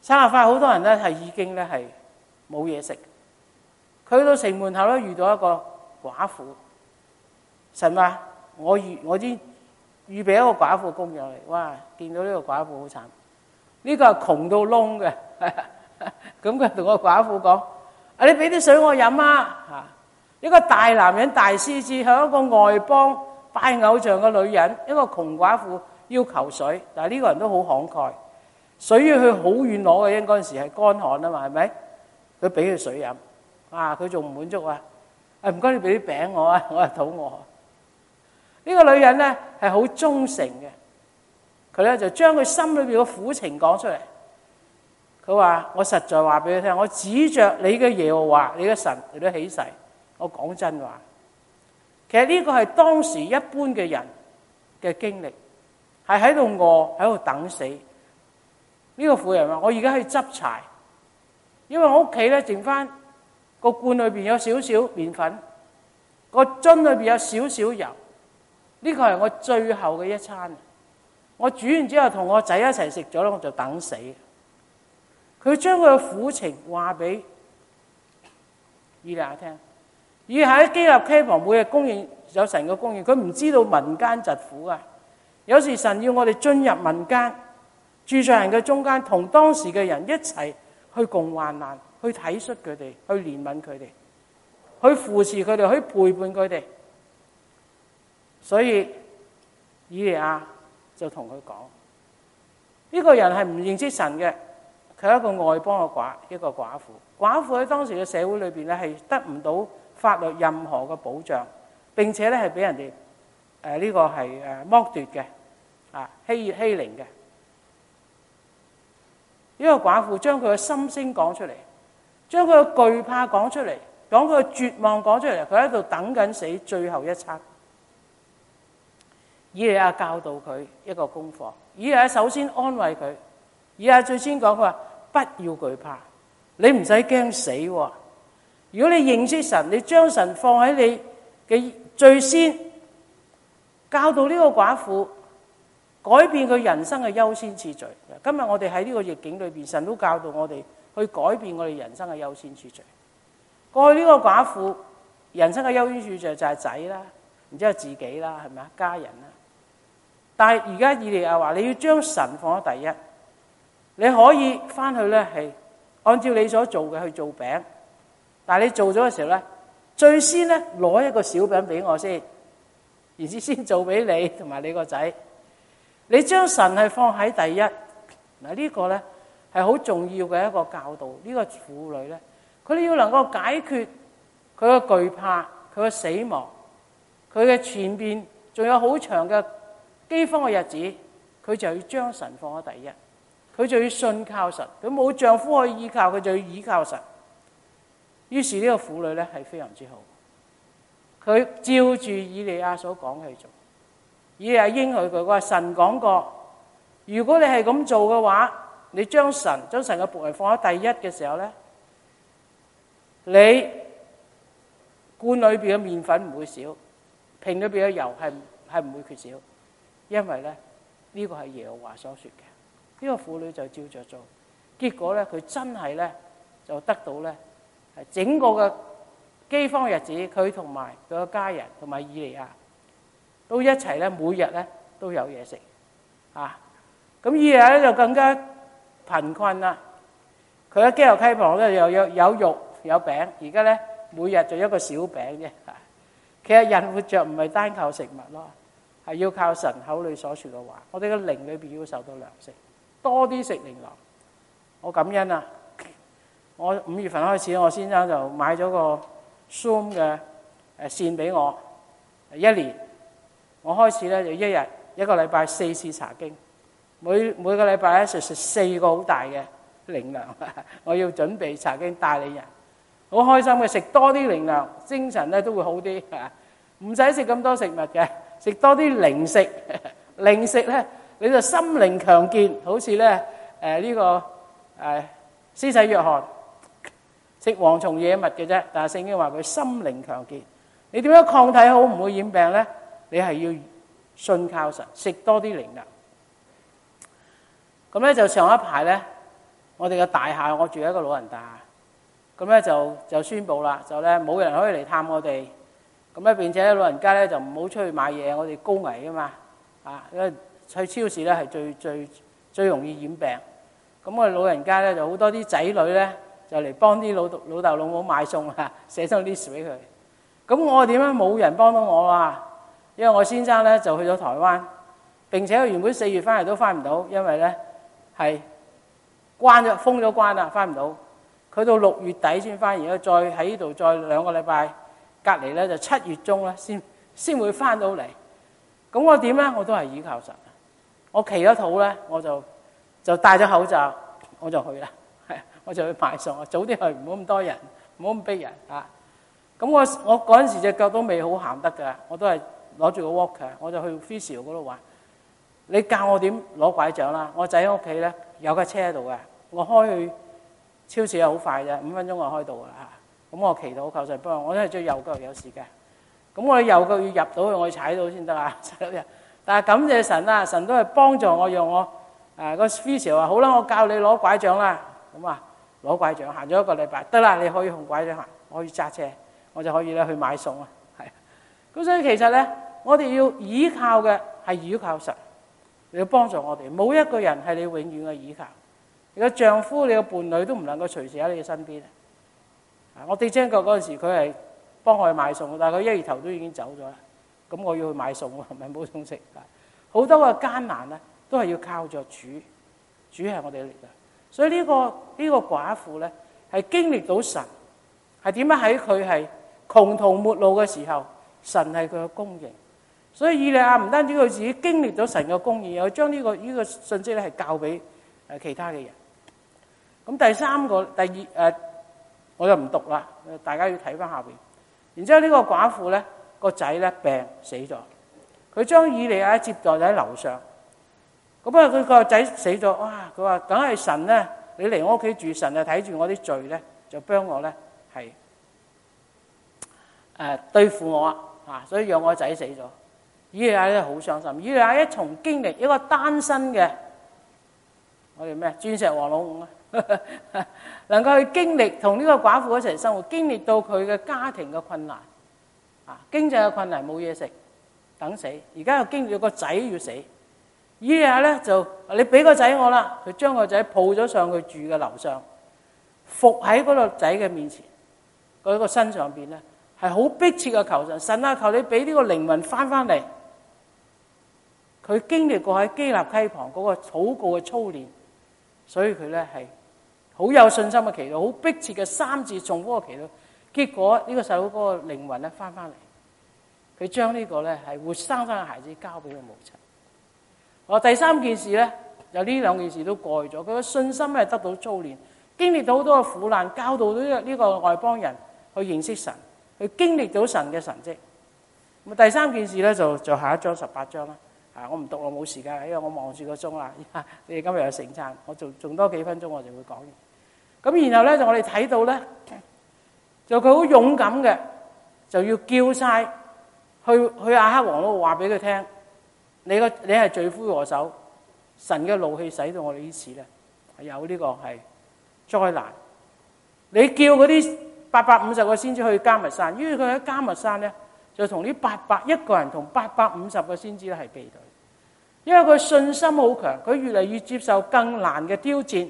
撒勒法好多人咧係已經咧係冇嘢食。佢去到城門口咧遇到一個寡婦，神話我預我啲預備一個寡婦供養你。哇！見到呢個寡婦好慘，呢、這個係窮到窿嘅。咁佢同個寡婦講：啊，你俾啲水我飲啊！嚇，一個大男人大獅子向一個外邦拜偶像嘅女人，一個窮寡婦要求水，但係呢個人都好慷慨，水要去好遠攞嘅，因嗰陣時係乾旱啊嘛，係咪？佢俾佢水飲，啊，佢仲唔滿足啊？誒，唔該你俾啲餅我啊，我係肚餓。呢個女人咧係好忠誠嘅，佢咧就將佢心裏邊嘅苦情講出嚟。佢話：我實在話俾你聽，我指着你嘅耶和華，你嘅神嚟到起誓，我講真話。其實呢個係當時一般嘅人嘅經歷，係喺度餓，喺度等死。呢個婦人話：我而家去執柴，因為我屋企咧剩翻個罐裏邊有少少麵粉，個樽裏邊有少少油。呢個係我最後嘅一餐。我煮完之後同我仔一齊食咗咧，我就等死。佢將佢嘅苦情話俾以利亞聽，以利亞喺基立溪旁每日供應有神嘅供應，佢唔知道民間疾苦啊！有時神要我哋進入民間，住在人嘅中間，同當時嘅人一齊去共患難，去體恤佢哋，去憐憫佢哋，去扶持佢哋，去陪伴佢哋。所以以利亞就同佢講：呢個人係唔認識神嘅。佢係一個外邦嘅寡，一個寡婦。寡婦喺當時嘅社會裏邊咧，係得唔到法律任何嘅保障，並且咧係俾人哋誒呢個係誒剝奪嘅，啊欺欺凌嘅。呢個寡婦將佢嘅心聲講出嚟，將佢嘅懼怕講出嚟，講佢嘅絕望講出嚟。佢喺度等緊死最後一餐。以利亞教導佢一個功課。以利亞首先安慰佢。以利亞最先講佢話：不要懼怕，你唔使驚死喎。如果你認識神，你將神放喺你嘅最先，教導呢個寡婦，改變佢人生嘅優先次序。今日我哋喺呢個逆境裏邊，神都教導我哋去改變我哋人生嘅優先次序。過去呢個寡婦人生嘅優先次序就係仔啦，然之後自己啦，係咪啊？家人啦。但係而家以利亞話：你要將神放喺第一。你可以翻去咧，係按照你所做嘅去做餅，但係你做咗嘅時候咧，最先咧攞一個小餅俾我先，然之先做俾你同埋你個仔。你將神係放喺第一，嗱呢個咧係好重要嘅一個教導。呢個婦女咧，佢哋要能夠解決佢嘅懼怕、佢嘅死亡、佢嘅前邊仲有好長嘅饑荒嘅日子，佢就要將神放喺第一。佢就要信靠神，佢冇丈夫可以依靠，佢就要依靠神。於是呢個婦女咧係非常之好，佢照住以利亞所講去做。以利亞應許佢，佢話神講過，如果你係咁做嘅話，你將神將神嘅僕人放喺第一嘅時候咧，你罐裏邊嘅麵粉唔會少，瓶裏邊嘅油係係唔會缺少，因為咧呢個係耶和華所說嘅。呢個婦女就照着做，結果咧佢真係咧就得到咧係整個嘅饑荒日子，佢同埋佢嘅家人同埋以利亞都一齊咧，每日咧都有嘢食啊！咁以利亞咧就更加貧困啦。佢喺基路溪旁咧又有有肉有餅，而家咧每日就一個小餅啫。其實人活着唔係單靠食物咯，係要靠神口裏所說嘅話。我哋嘅靈裏邊要受到糧食。多啲食靈糧，我感恩啊！我五月份開始，我先生就買咗個 Zoom 嘅誒線俾我，一年我開始咧就一日一個禮拜四次查經，每每個禮拜咧就食四個好大嘅靈糧。我要準備查經帶領人，好開心嘅，食多啲靈糧，精神咧都會好啲，唔使食咁多食物嘅，食多啲零食，零食咧。你就心靈強健，好似咧誒呢個誒施洗約翰食蝗蟲野蜜嘅啫，但係聖經話佢心靈強健。你點樣抗體好唔會染病咧？你係要信靠神，食多啲靈糧。咁咧就上一排咧我哋嘅大廈，我住喺一個老人大廈，咁咧就就宣佈啦，就咧冇人可以嚟探我哋，咁咧並且老人家咧就唔好出去買嘢，我哋高危啊嘛，啊，因為去超市咧係最最最容易染病，咁我哋老人家咧就好多啲仔女咧就嚟幫啲老老豆老母買餸啊，寫張 list 俾佢，咁我點樣冇人幫到我啊？因為我先生咧就去咗台灣，並且佢原本四月翻嚟都翻唔到，因為咧係關咗封咗關啦，翻唔到。佢到六月底先翻，然後再喺呢度再兩個禮拜隔離咧，就七月中咧先先會翻到嚟。咁我點咧？我都係倚靠神。我祈咗禱咧，我就就戴咗口罩，我就去啦。係，我就去買餸。早啲去，唔好咁多人，唔好咁逼人啊。咁我我嗰陣時隻腳都未好行得㗎，我都係攞住個 walker，我就去 physio 嗰度話：你教我點攞拐杖啦？我仔喺屋企咧有架車喺度嘅，我開去超市係好快啫，五分鐘就開到㗎啦。咁我祈禱求神幫我，我都係最右腳有時間。咁我右腳要入到去，我要踩到先得啊！但係感謝神啦，神都係幫助我，讓我誒個 physio 話好啦，我教你攞拐杖啦。咁啊攞拐杖行咗一個禮拜，得啦，你可以用拐杖行，我可以揸車，我就可以咧去買餸啊。係，咁所以其實咧，我哋要依靠嘅係依靠神，你要幫助我哋。冇一個人係你永遠嘅依靠，你嘅丈夫、你嘅伴侶都唔能夠隨時喺你嘅身邊。啊，我地精腳嗰陣時，佢係幫我去買餸，但係佢一月頭都已經走咗啦。咁我要去買餸喎，唔係冇餸食啊！好多嘅艱難咧，都係要靠著主，主係我哋嘅力量。所以呢、呢個呢、呢個寡婦咧，係經歷到神係點樣喺佢係窮途末路嘅時候，神係佢嘅供應。所以以利亞唔單止佢自己經歷到神嘅供應，又將呢、呢個呢、呢個信息咧係教俾誒其他嘅人。咁第三個第二誒、呃，我就唔讀啦，大家要睇翻下邊。然之後呢個寡婦咧，個仔咧病死咗，佢將以利亞接待喺樓上。咁啊，佢個仔死咗，哇！佢話梗係神咧，你嚟我屋企住，神就睇住我啲罪咧，就幫我咧係誒對付我啊，所以讓我仔死咗。以利亞咧好傷心。以利亞一從經歷一個單身嘅，我哋咩鑽石王老五啊，能夠去經歷同呢個寡婦一齊生活，經歷到佢嘅家庭嘅困難啊，經濟嘅困難，冇嘢食，等死。而家又經歷到個仔要死。以利亞咧就你俾個仔我啦，佢將個仔抱咗上去住嘅樓上，伏喺嗰個仔嘅面前，嗰個身上邊咧係好迫切嘅求神，神啊，求你俾呢個靈魂翻翻嚟。佢經歷過喺基立溪旁嗰個禱告嘅操練，所以佢咧係好有信心嘅祈禱，好迫切嘅三次重複嘅祈禱。結果呢個細佬哥嘅靈魂咧翻翻嚟，佢將呢個咧係活生生嘅孩子交俾佢母親。我第三件事咧，就呢兩件事都過去咗。佢嘅信心係得到操練，經歷到好多嘅苦難，教導到呢個呢個外邦人去認識神，去經歷到神嘅神蹟。咁第三件事咧就就下一章十八章啦。啊，我唔讀，我冇時間，因為我望住個鐘啦。你哋今日有聖餐，我仲仲多幾分鐘我就會講完。咁然後咧就我哋睇到咧，就佢好勇敢嘅，就要叫晒去去亞哈王嗰度話俾佢聽。你個你係罪魁禍首，神嘅怒氣使到我哋呢次咧係有呢個係災難。你叫嗰啲八百五十個先知去迦密山，於是佢喺迦密山咧就同呢八百一個人同八百五十個先知咧係背對，因為佢信心好強，佢越嚟越接受更難嘅挑戰。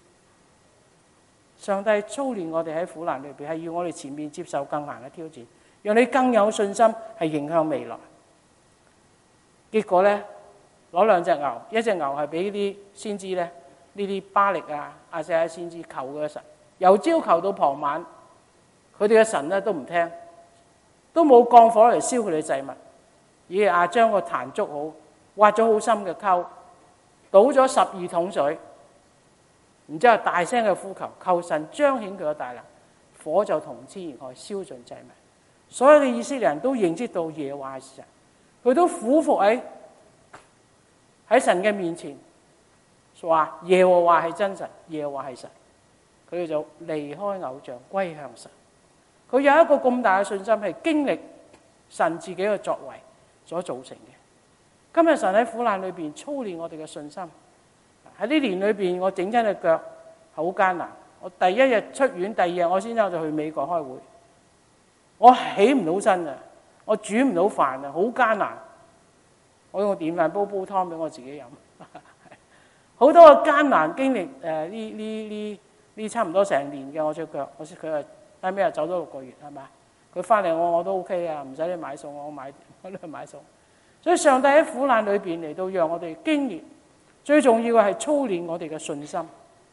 上帝操練我哋喺苦難裏邊，係要我哋前面接受更難嘅挑戰，讓你更有信心係迎向未來。結果咧，攞兩隻牛，一隻牛係俾啲先知咧，呢啲巴力啊、亞西亞先知求嘅神，由朝求到傍晚，佢哋嘅神咧都唔聽，都冇降火嚟燒佢哋祭物。以利亞將個壇築好，挖咗好深嘅溝，倒咗十二桶水，然之後大聲嘅呼求，求神彰顯佢嘅大能，火就同天而來，燒盡祭物。所有嘅以色列人都認識到耶和華係神。佢都俯伏喺喺神嘅面前，話耶和華係真神，耶和華係神。佢哋就離開偶像，歸向神。佢有一個咁大嘅信心，係經歷神自己嘅作為所造成嘅。今日神喺苦難裏邊操練我哋嘅信心。喺呢年裏邊，我整親隻腳， 好艱難。我第一日出院，第二日我先生就去美國開會，我起唔到身啊，我煮唔到飯啊，好艱難。我用電飯煲煲湯俾我自己飲，好多個艱難經歷。誒呢呢呢呢差唔多成年嘅我隻腳，我佢話後尾又走咗六個月係嘛？佢翻嚟我我都 OK 啊，唔使你買餸，我買我都去買餸。所以上帝喺苦難裏邊嚟到讓我哋經歷，最重要嘅係操練我哋嘅信心。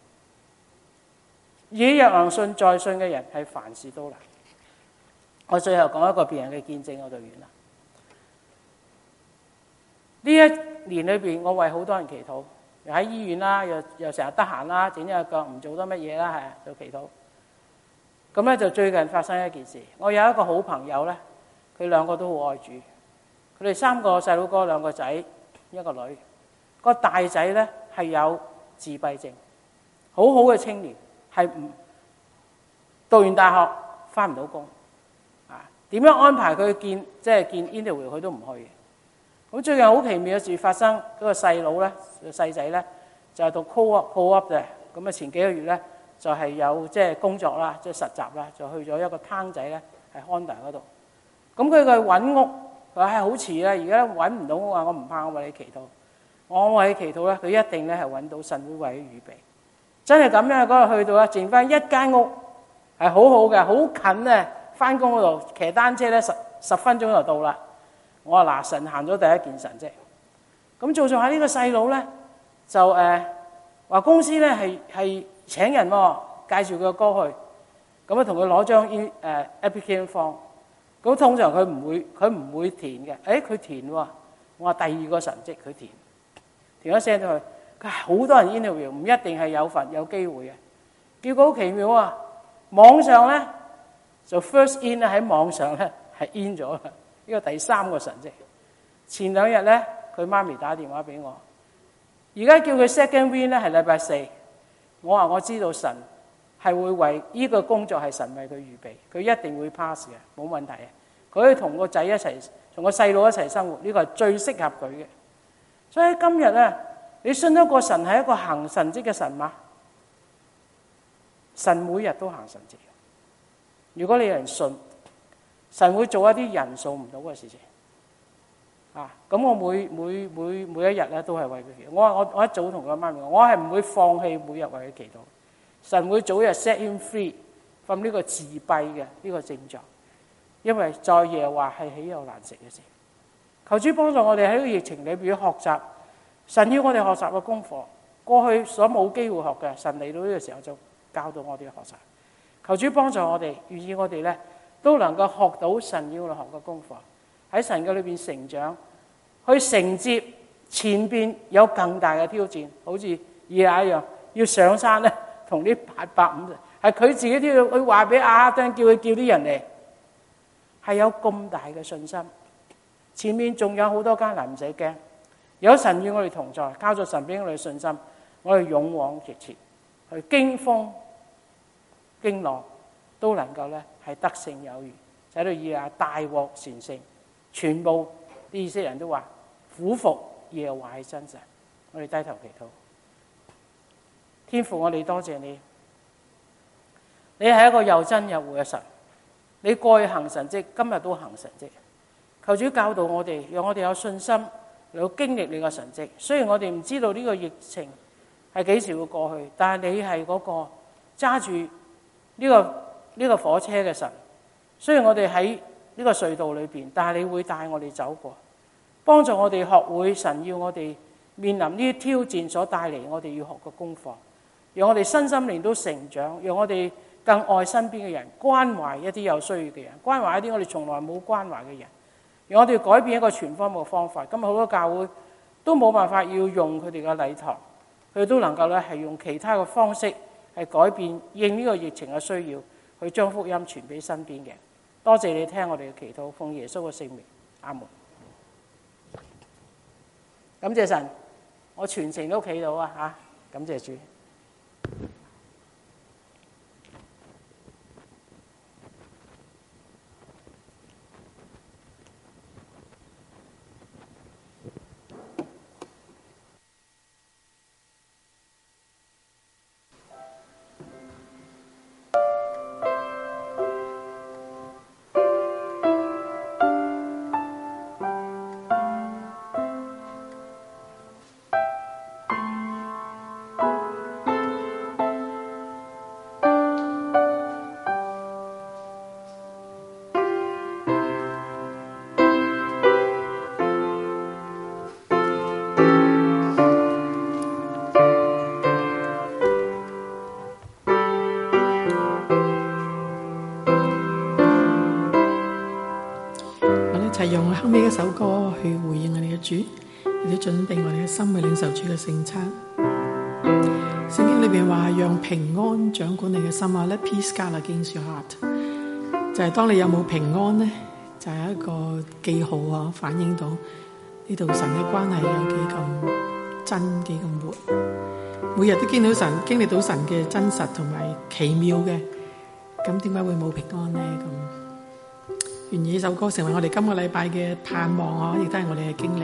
以若能信在信嘅人係凡事都難。我最後講一個別人嘅見證，我就完啦。呢一年裏邊，我為好多人祈禱，又喺醫院啦，又又成日得閒啦，整隻腳唔做得乜嘢啦，係做祈禱。咁咧就最近發生一件事，我有一個好朋友咧，佢兩個都好愛主，佢哋三個細佬哥，兩個仔一個女。個大仔咧係有自閉症，好好嘅青年，係唔讀完大學翻唔到工啊？點樣安排佢見即係見 interview 佢都唔去。咁最近好奇妙嘅事發生，嗰個細佬咧，個細仔咧就係讀 co-op co-op 嘅，咁啊前幾個月咧就係有即係工作啦，即係實習啦，就去咗一個攤仔咧，喺 Honda 嗰度。咁佢去揾屋，佢話係好遲啦，而家揾唔到屋啊！我唔怕，我為你祈禱，我為你祈禱咧，佢一定咧係揾到神會為佢預備。真係咁樣嗰度去到啊，剩翻一間屋係好好嘅，好近咧，翻工嗰度騎單車咧十十分鐘就到啦。我話嗱，神行咗第一件神蹟，咁做做下呢個細佬咧，就誒話、呃、公司咧係係請人喎，介紹佢個哥去，咁啊同佢攞張誒 application form，咁通常佢唔會佢唔會填嘅，誒佢填喎，我話第二個神蹟佢填，填咗 send 咗去，佢係好多人 interview， 唔一定係有份有機會嘅，結果好奇妙啊！網上咧就 first in 咧喺網上咧係 in 咗啦。呢個第三個神蹟，前兩日咧，佢媽咪打電話俾我，而家叫佢 second win 咧係禮拜四。我話我知道神係會為呢個工作係神為佢預備，佢一定會 pass 嘅，冇問題嘅。佢可以同個仔一齊，同個細佬一齊生活，呢個係最適合佢嘅。所以今日咧，你信得過神係一個行神蹟嘅神嗎？神每日都行神蹟。如果你有人信，神會做一啲人做唔到嘅事情，啊！咁我每每每每一日咧都係為佢祈禱。我話我我一早同佢媽咪講，我係唔會放棄每日為佢祈禱。神會早日 set him free from 呢個自閉嘅呢個症狀，因為在耶和華係豈有難成嘅事。求主幫助我哋喺呢個疫情裏邊學習，神要我哋學習嘅功課，過去所冇機會學嘅，神嚟到呢個時候就教導我哋學習。求主幫助我哋，願意我哋咧。都能夠學到神要我哋學嘅功課，喺神嘅裏邊成長，去承接前邊有更大嘅挑戰，好似以利亞一樣，要上山咧，同啲八百五十係佢自己都要去話俾亞哈聽，叫佢叫啲人嚟，係有咁大嘅信心。前面仲有好多艱難，唔使驚，有神與我哋同在，靠著神俾我哋信心，我哋勇往直前，去經風經浪都能夠咧。係得勝有餘，使到以利亞大獲全勝，全部啲以色列人都話俯伏耶和華係真神。我哋低頭祈禱，天父，我哋多謝你，你係一個又真又活嘅神，你過去行神蹟，今日都行神蹟。求主教導我哋，讓我哋有信心嚟到經歷你個神蹟。雖然我哋唔知道呢個疫情係幾時會過去，但係你係嗰個揸住呢個。呢個火車嘅神，雖然我哋喺呢個隧道裏邊，但係你會帶我哋走過，幫助我哋學會神要我哋面臨呢啲挑戰所帶嚟我哋要學嘅功課，讓我哋身心靈都成長，讓我哋更愛身邊嘅人，關懷一啲有需要嘅人，關懷一啲我哋從來冇關懷嘅人，讓我哋改變一個全方位嘅方法。今日好多教會都冇辦法要用佢哋嘅禮堂，佢哋都能夠咧係用其他嘅方式係改變應呢個疫情嘅需要。去將福音傳俾身邊嘅，多謝你聽我哋嘅祈禱，奉耶穌嘅聖名，阿門。感謝神，我全程都企到啊嚇，感謝主。 備一首歌去回應我哋嘅主，亦都準備我哋嘅心去領受主嘅聖餐。聖經裏邊話讓平安掌管你嘅心啊 ，Let peace guard against your heart。就係當你有冇平安呢，就係、是、一個記號啊，反映到呢度神嘅關係有幾咁真，幾咁活。每日都見到神，經歷到神嘅真實同埋奇妙嘅，咁點解會冇平安呢？咁願意呢首歌成為我哋今個禮拜嘅盼望啊，亦都係我哋嘅經歷。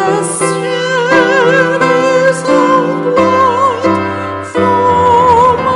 For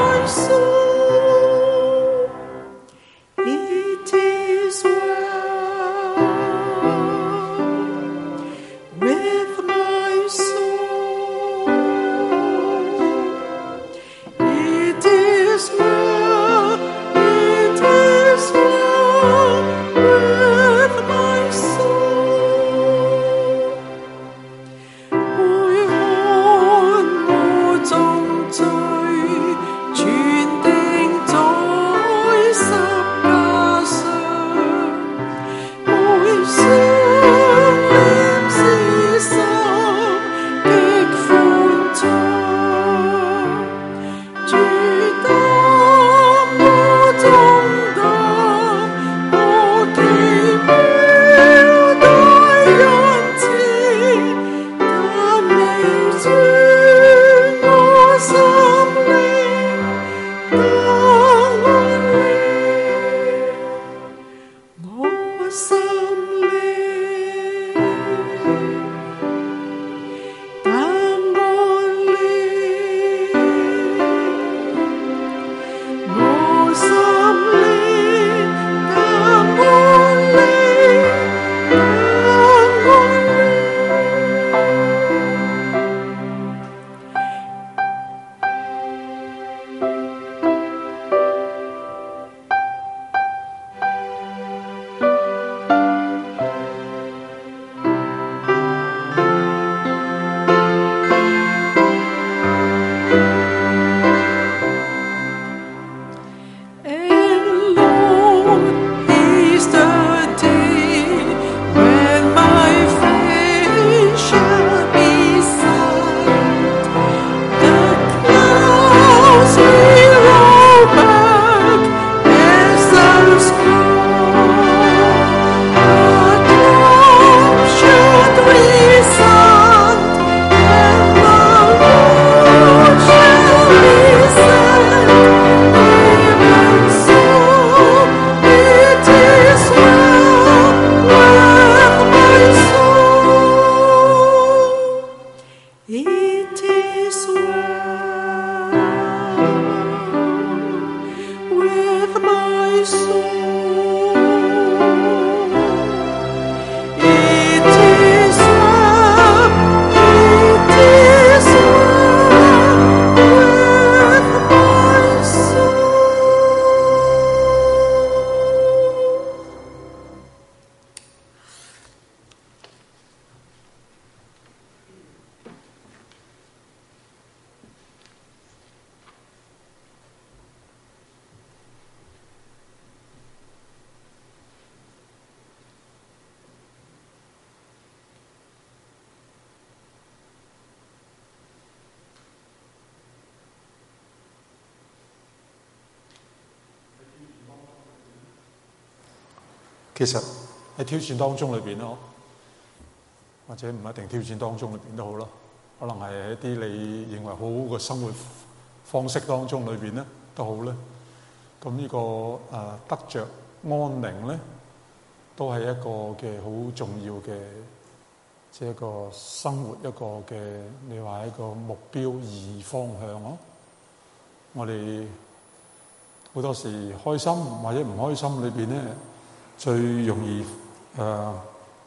其實喺挑戰當中裏邊咯，或者唔一定挑戰當中裏邊都好咯，可能係一啲你認為好好嘅生活方式當中裏邊咧都好咧。咁呢、這個誒、呃、得着安寧咧，都係一個嘅好重要嘅，即係一個生活一個嘅，你話一個目標意義方向咯。我哋好多時開心或者唔開心裏邊咧。最容易誒、呃，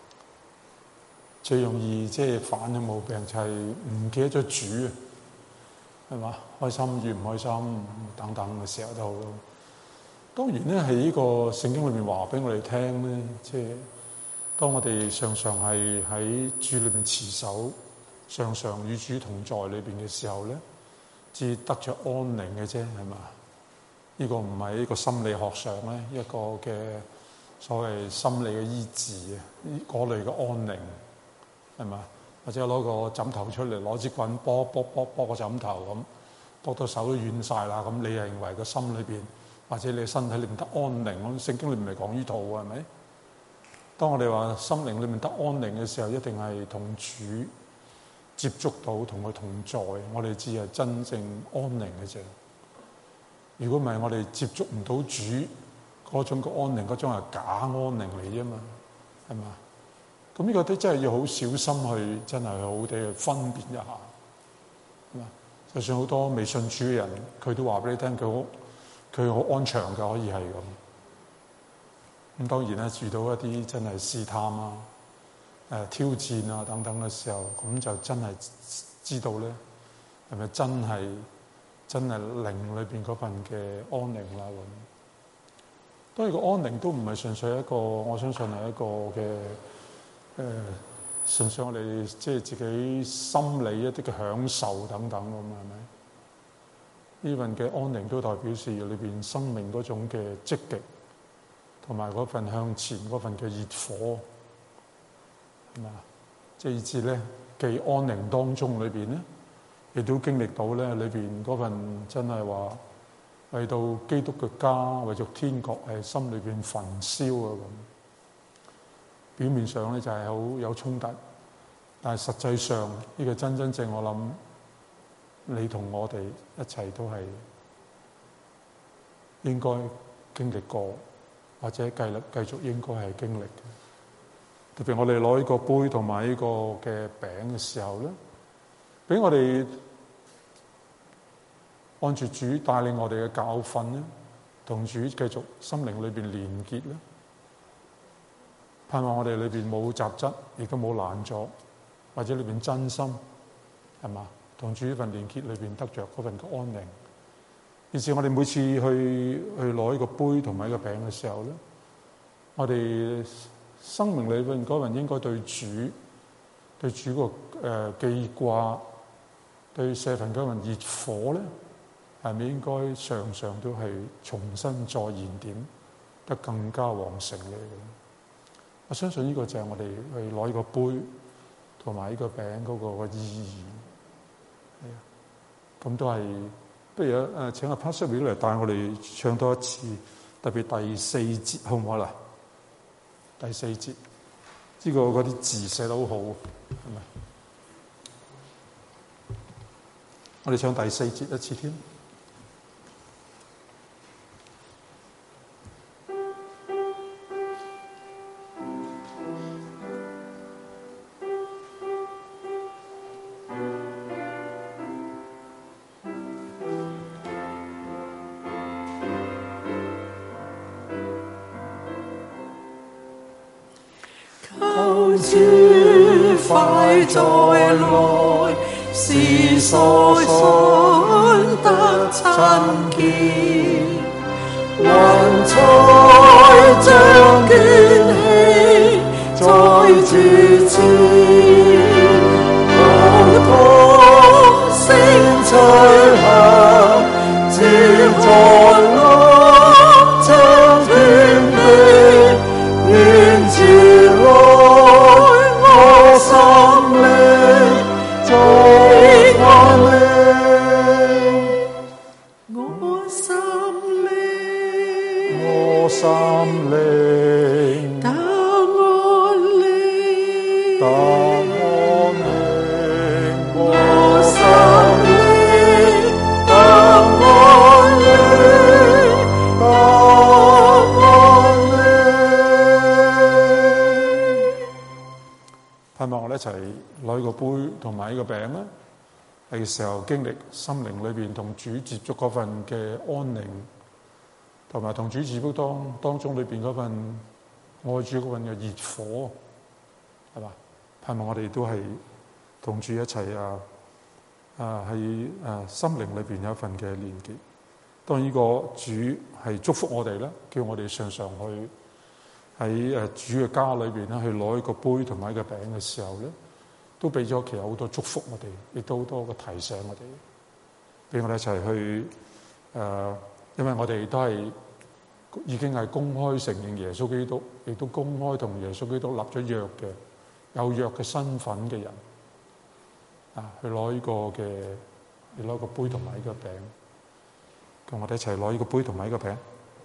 最容易即係犯嘅毛病就係唔記得咗主啊，係嘛？開心與唔開心等等嘅時候都好。當然咧，係呢個聖經裏面話俾我哋聽咧，即係當我哋常常係喺主裏邊持守，常常與主同在裏邊嘅時候咧，至得着安寧嘅啫，係嘛？呢、這個唔係一個心理學上咧一個嘅。所謂心理嘅醫治啊，嗰類嘅安寧係嘛？或者攞個枕頭出嚟，攞支棍波波波波個枕頭咁，波到手都軟晒啦。咁你係認為個心裏邊或者你身體裏面得安寧？咁聖經裏面係講呢套係咪？當我哋話心靈裏面得安寧嘅時候，一定係同主接觸到，同佢同在，我哋至係真正安寧嘅啫。如果唔係，我哋接觸唔到主。嗰種個安寧，嗰種係假安寧嚟啫嘛，係嘛？咁呢個都真係要好小心去，真係好啲去分辨一下，係嘛？就算好多未信主嘅人，佢都話俾你聽，佢好佢好安詳嘅，可以係咁。咁當然咧，遇到一啲真係試探啊、誒、呃、挑戰啊等等嘅時候，咁就真係知道咧，係咪真係真係靈裏邊嗰份嘅安寧啦咁。當然個安寧都唔係純粹一個，我相信係一個嘅誒、呃，純粹我哋即係自己心理一啲嘅享受等等咁，係咪？呢份嘅安寧都代表是裏邊生命嗰種嘅積極，同埋嗰份向前嗰份嘅熱火，係嘛？即係以至咧，既安寧當中裏邊咧，亦都經歷到咧裏邊嗰份真係話。為到基督嘅家，為咗天國，係心裏邊焚燒啊！咁表面上咧就係好有衝突，但係實際上呢、這個真真正我諗，你同我哋一齊都係應該經歷過，或者繼續繼續應該係經歷嘅。特別我哋攞呢個杯同埋呢個嘅餅嘅時候咧，俾我哋。按住主帶領我哋嘅教訓咧，同主繼續心靈裏邊連結咧，盼望我哋裏邊冇雜質，亦都冇攔阻，或者裏邊真心係嘛，同主呢份連結裏邊得着嗰份嘅安寧。於是，我哋每次去去攞呢個杯同埋呢個餅嘅時候咧，我哋生命裏邊嗰份應該對主對主個誒記掛，對社份嗰份熱火咧。係咪應該常常都係重新再燃點得更加旺盛咧？我相信呢個就係我哋去攞呢個杯同埋呢個餅嗰個嘅意義。係啊，咁都係不如誒請阿 Pastor Will 嚟帶我哋唱多一次，特別第四節好唔好啦？第四節呢個嗰啲字寫得好好，係咪？我哋唱第四節一次添。 主快再來，是所信得親見。雲彩將捲起在主前，普通聲吹響，照在我將天地，願前來我心靈在安寧， 我心靈我心靈得安寧， 得安寧， 我心靈得安寧，得安寧。 盼望我哋一齊攞個杯同埋呢個餅啦，係時候經歷心靈裏邊同主接觸嗰份嘅安寧，同埋同主接觸當當中裏邊嗰份愛主嗰份嘅熱火，係嘛？盼望我哋都係同主一齊啊啊喺啊心靈裏邊有一份嘅連結。當然呢個主係祝福我哋啦，叫我哋常常去喺誒主嘅家裏邊咧，去攞一個杯同埋一個餅嘅時候咧，都俾咗其實好多祝福我哋，亦都好多個提醒我哋，俾我哋一齊去誒、呃，因為我哋都係已經係公開承認耶穌基督，亦都公開同耶穌基督立咗約嘅，有約嘅身份嘅人啊，去攞呢個嘅，去攞個杯同埋呢個餅，咁我哋一齊攞呢個杯同埋呢個餅。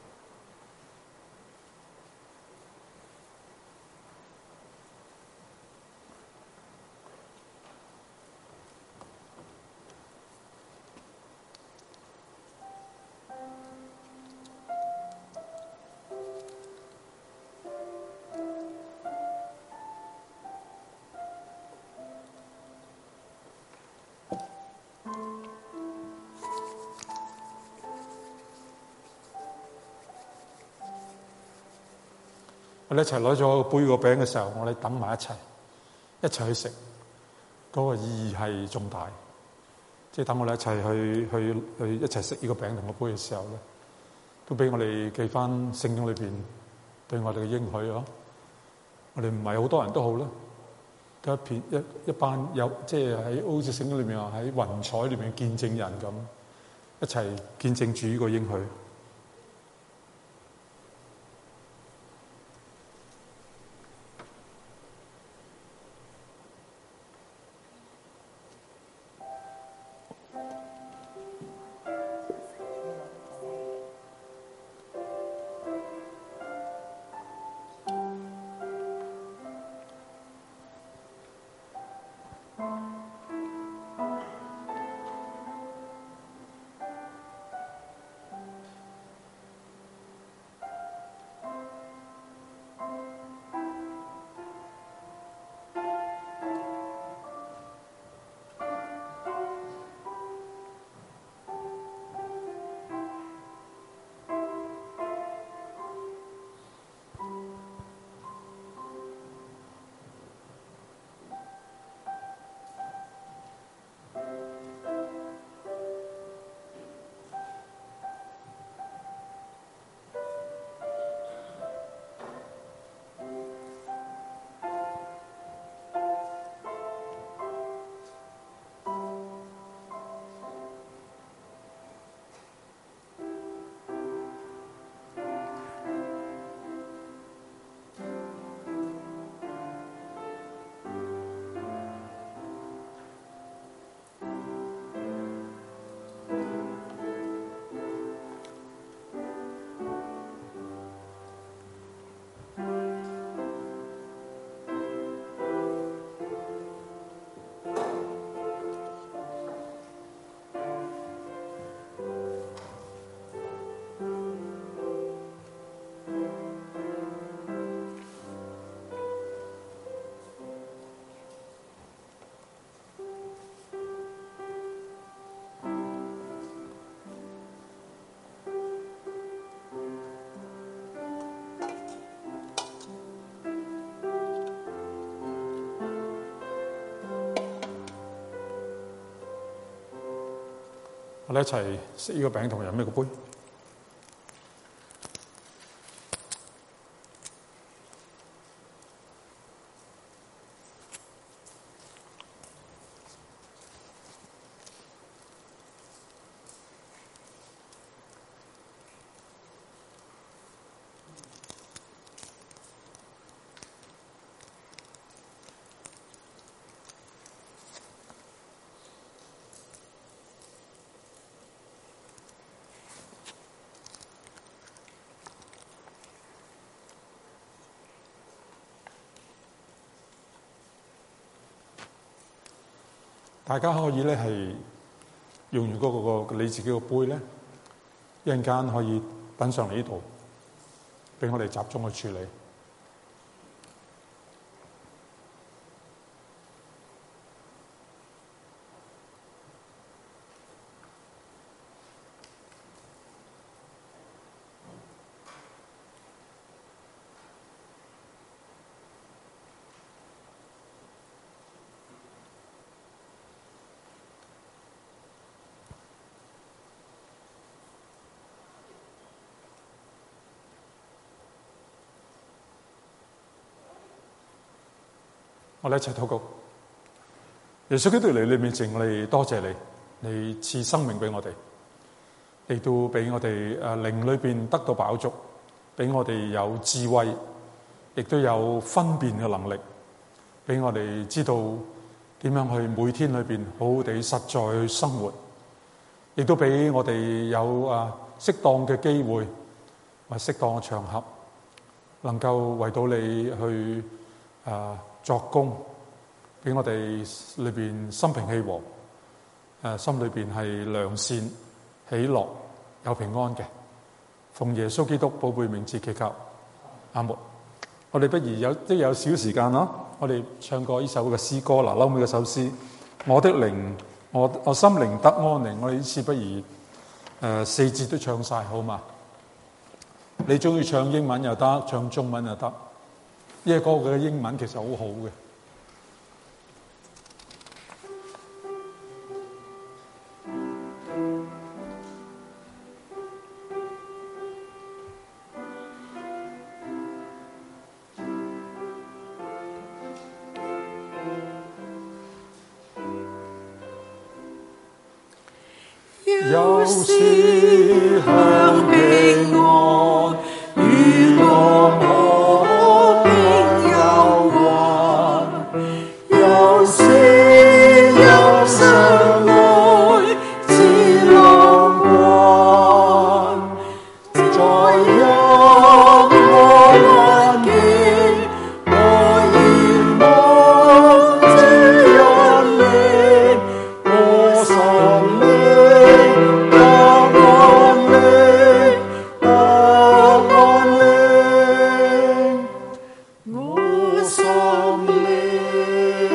我哋一齊攞咗個杯個餅嘅時候，我哋等埋一齊，一齊去食，嗰個意義係重大。即係等我哋一齊去去去一齊食呢個餅同個杯嘅時候咧，都俾我哋記翻聖經裏邊對我哋嘅應許咯。我哋唔係好多人都好啦，得一片一一班有即係喺好似聖經裏面話喺雲彩裏面見證人咁，一齊見證主呢個應許。 我哋一齊食呢個餅同飲呢個杯。大家可以咧係用完嗰、嗰個你自己個杯咧，一陣間可以等上嚟呢度，俾我哋集中去處理。我哋一齊禱告。耶穌基督嚟你面前，我哋多謝你，你賜生命俾我哋，亦都俾我哋誒靈裏邊得到飽足，俾我哋有智慧，亦都有分辨嘅能力，俾我哋知道點樣去每天裏邊好好地實在去生活，亦都俾我哋有誒適當嘅機會或適當嘅場合，能夠為到你去誒作工，俾我哋裏邊心平氣和，誒心裏邊係良善、喜樂、有平安嘅。奉耶穌基督寶貝名字祈求，阿門。我哋不如有都有少時間啦，我哋唱過呢首嘅詩歌嗱，後尾嗰首詩，我的靈，我我心靈得安寧。我哋呢次不如誒、呃、四節都唱晒好嘛？你中意唱英文又得，唱中文又得。呢個歌嘅英文其實好好嘅。 有時向平安，遇到我並有患，有時有相愛似浪關，在任何環境，我願望這引領我心靈得安寧，得安寧，我心靈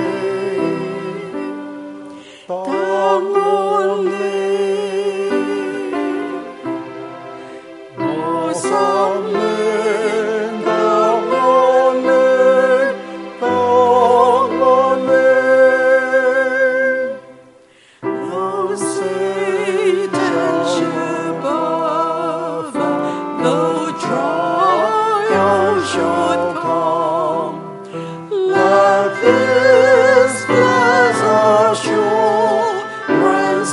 得安寧，我心靈得安寧，得安寧。No Satan should bother, no trial should come. Let this blessed assurance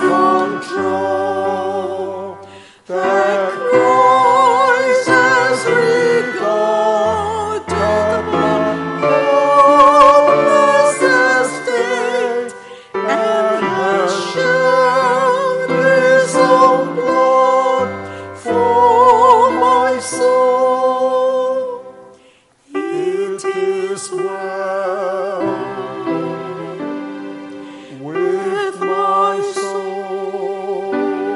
control that Christ has regarded my helpless estate and has shed His own blood for my soul. It is well with my soul.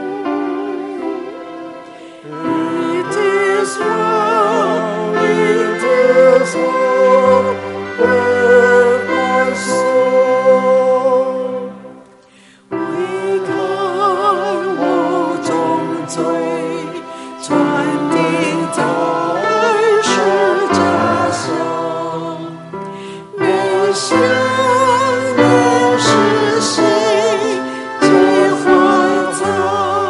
It is well, it is well with my soul. 為愛我眾罪，傳遞在十架上，每想念是誰，皆懷在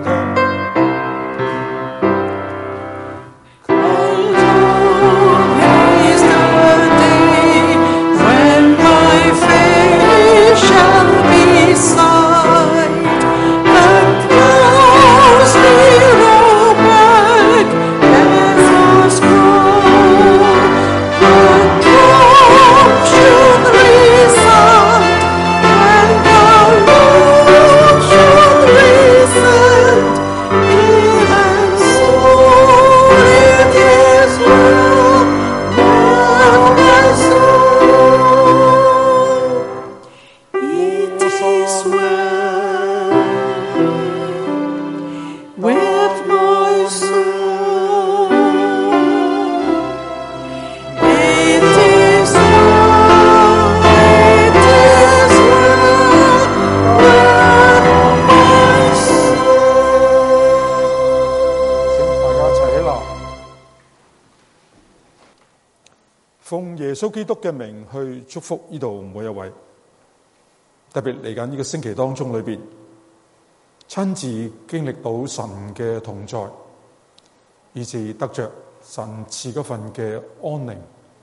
奉耶穌基督嘅名去祝福呢度每一位，特別嚟緊呢個星期當中裏邊，親自經歷到神嘅同在，以致得着神賜嗰份嘅安寧，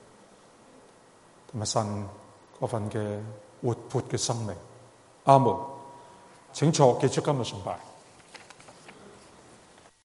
同埋神嗰份嘅活潑嘅生命。阿門。請坐，結束今日崇拜。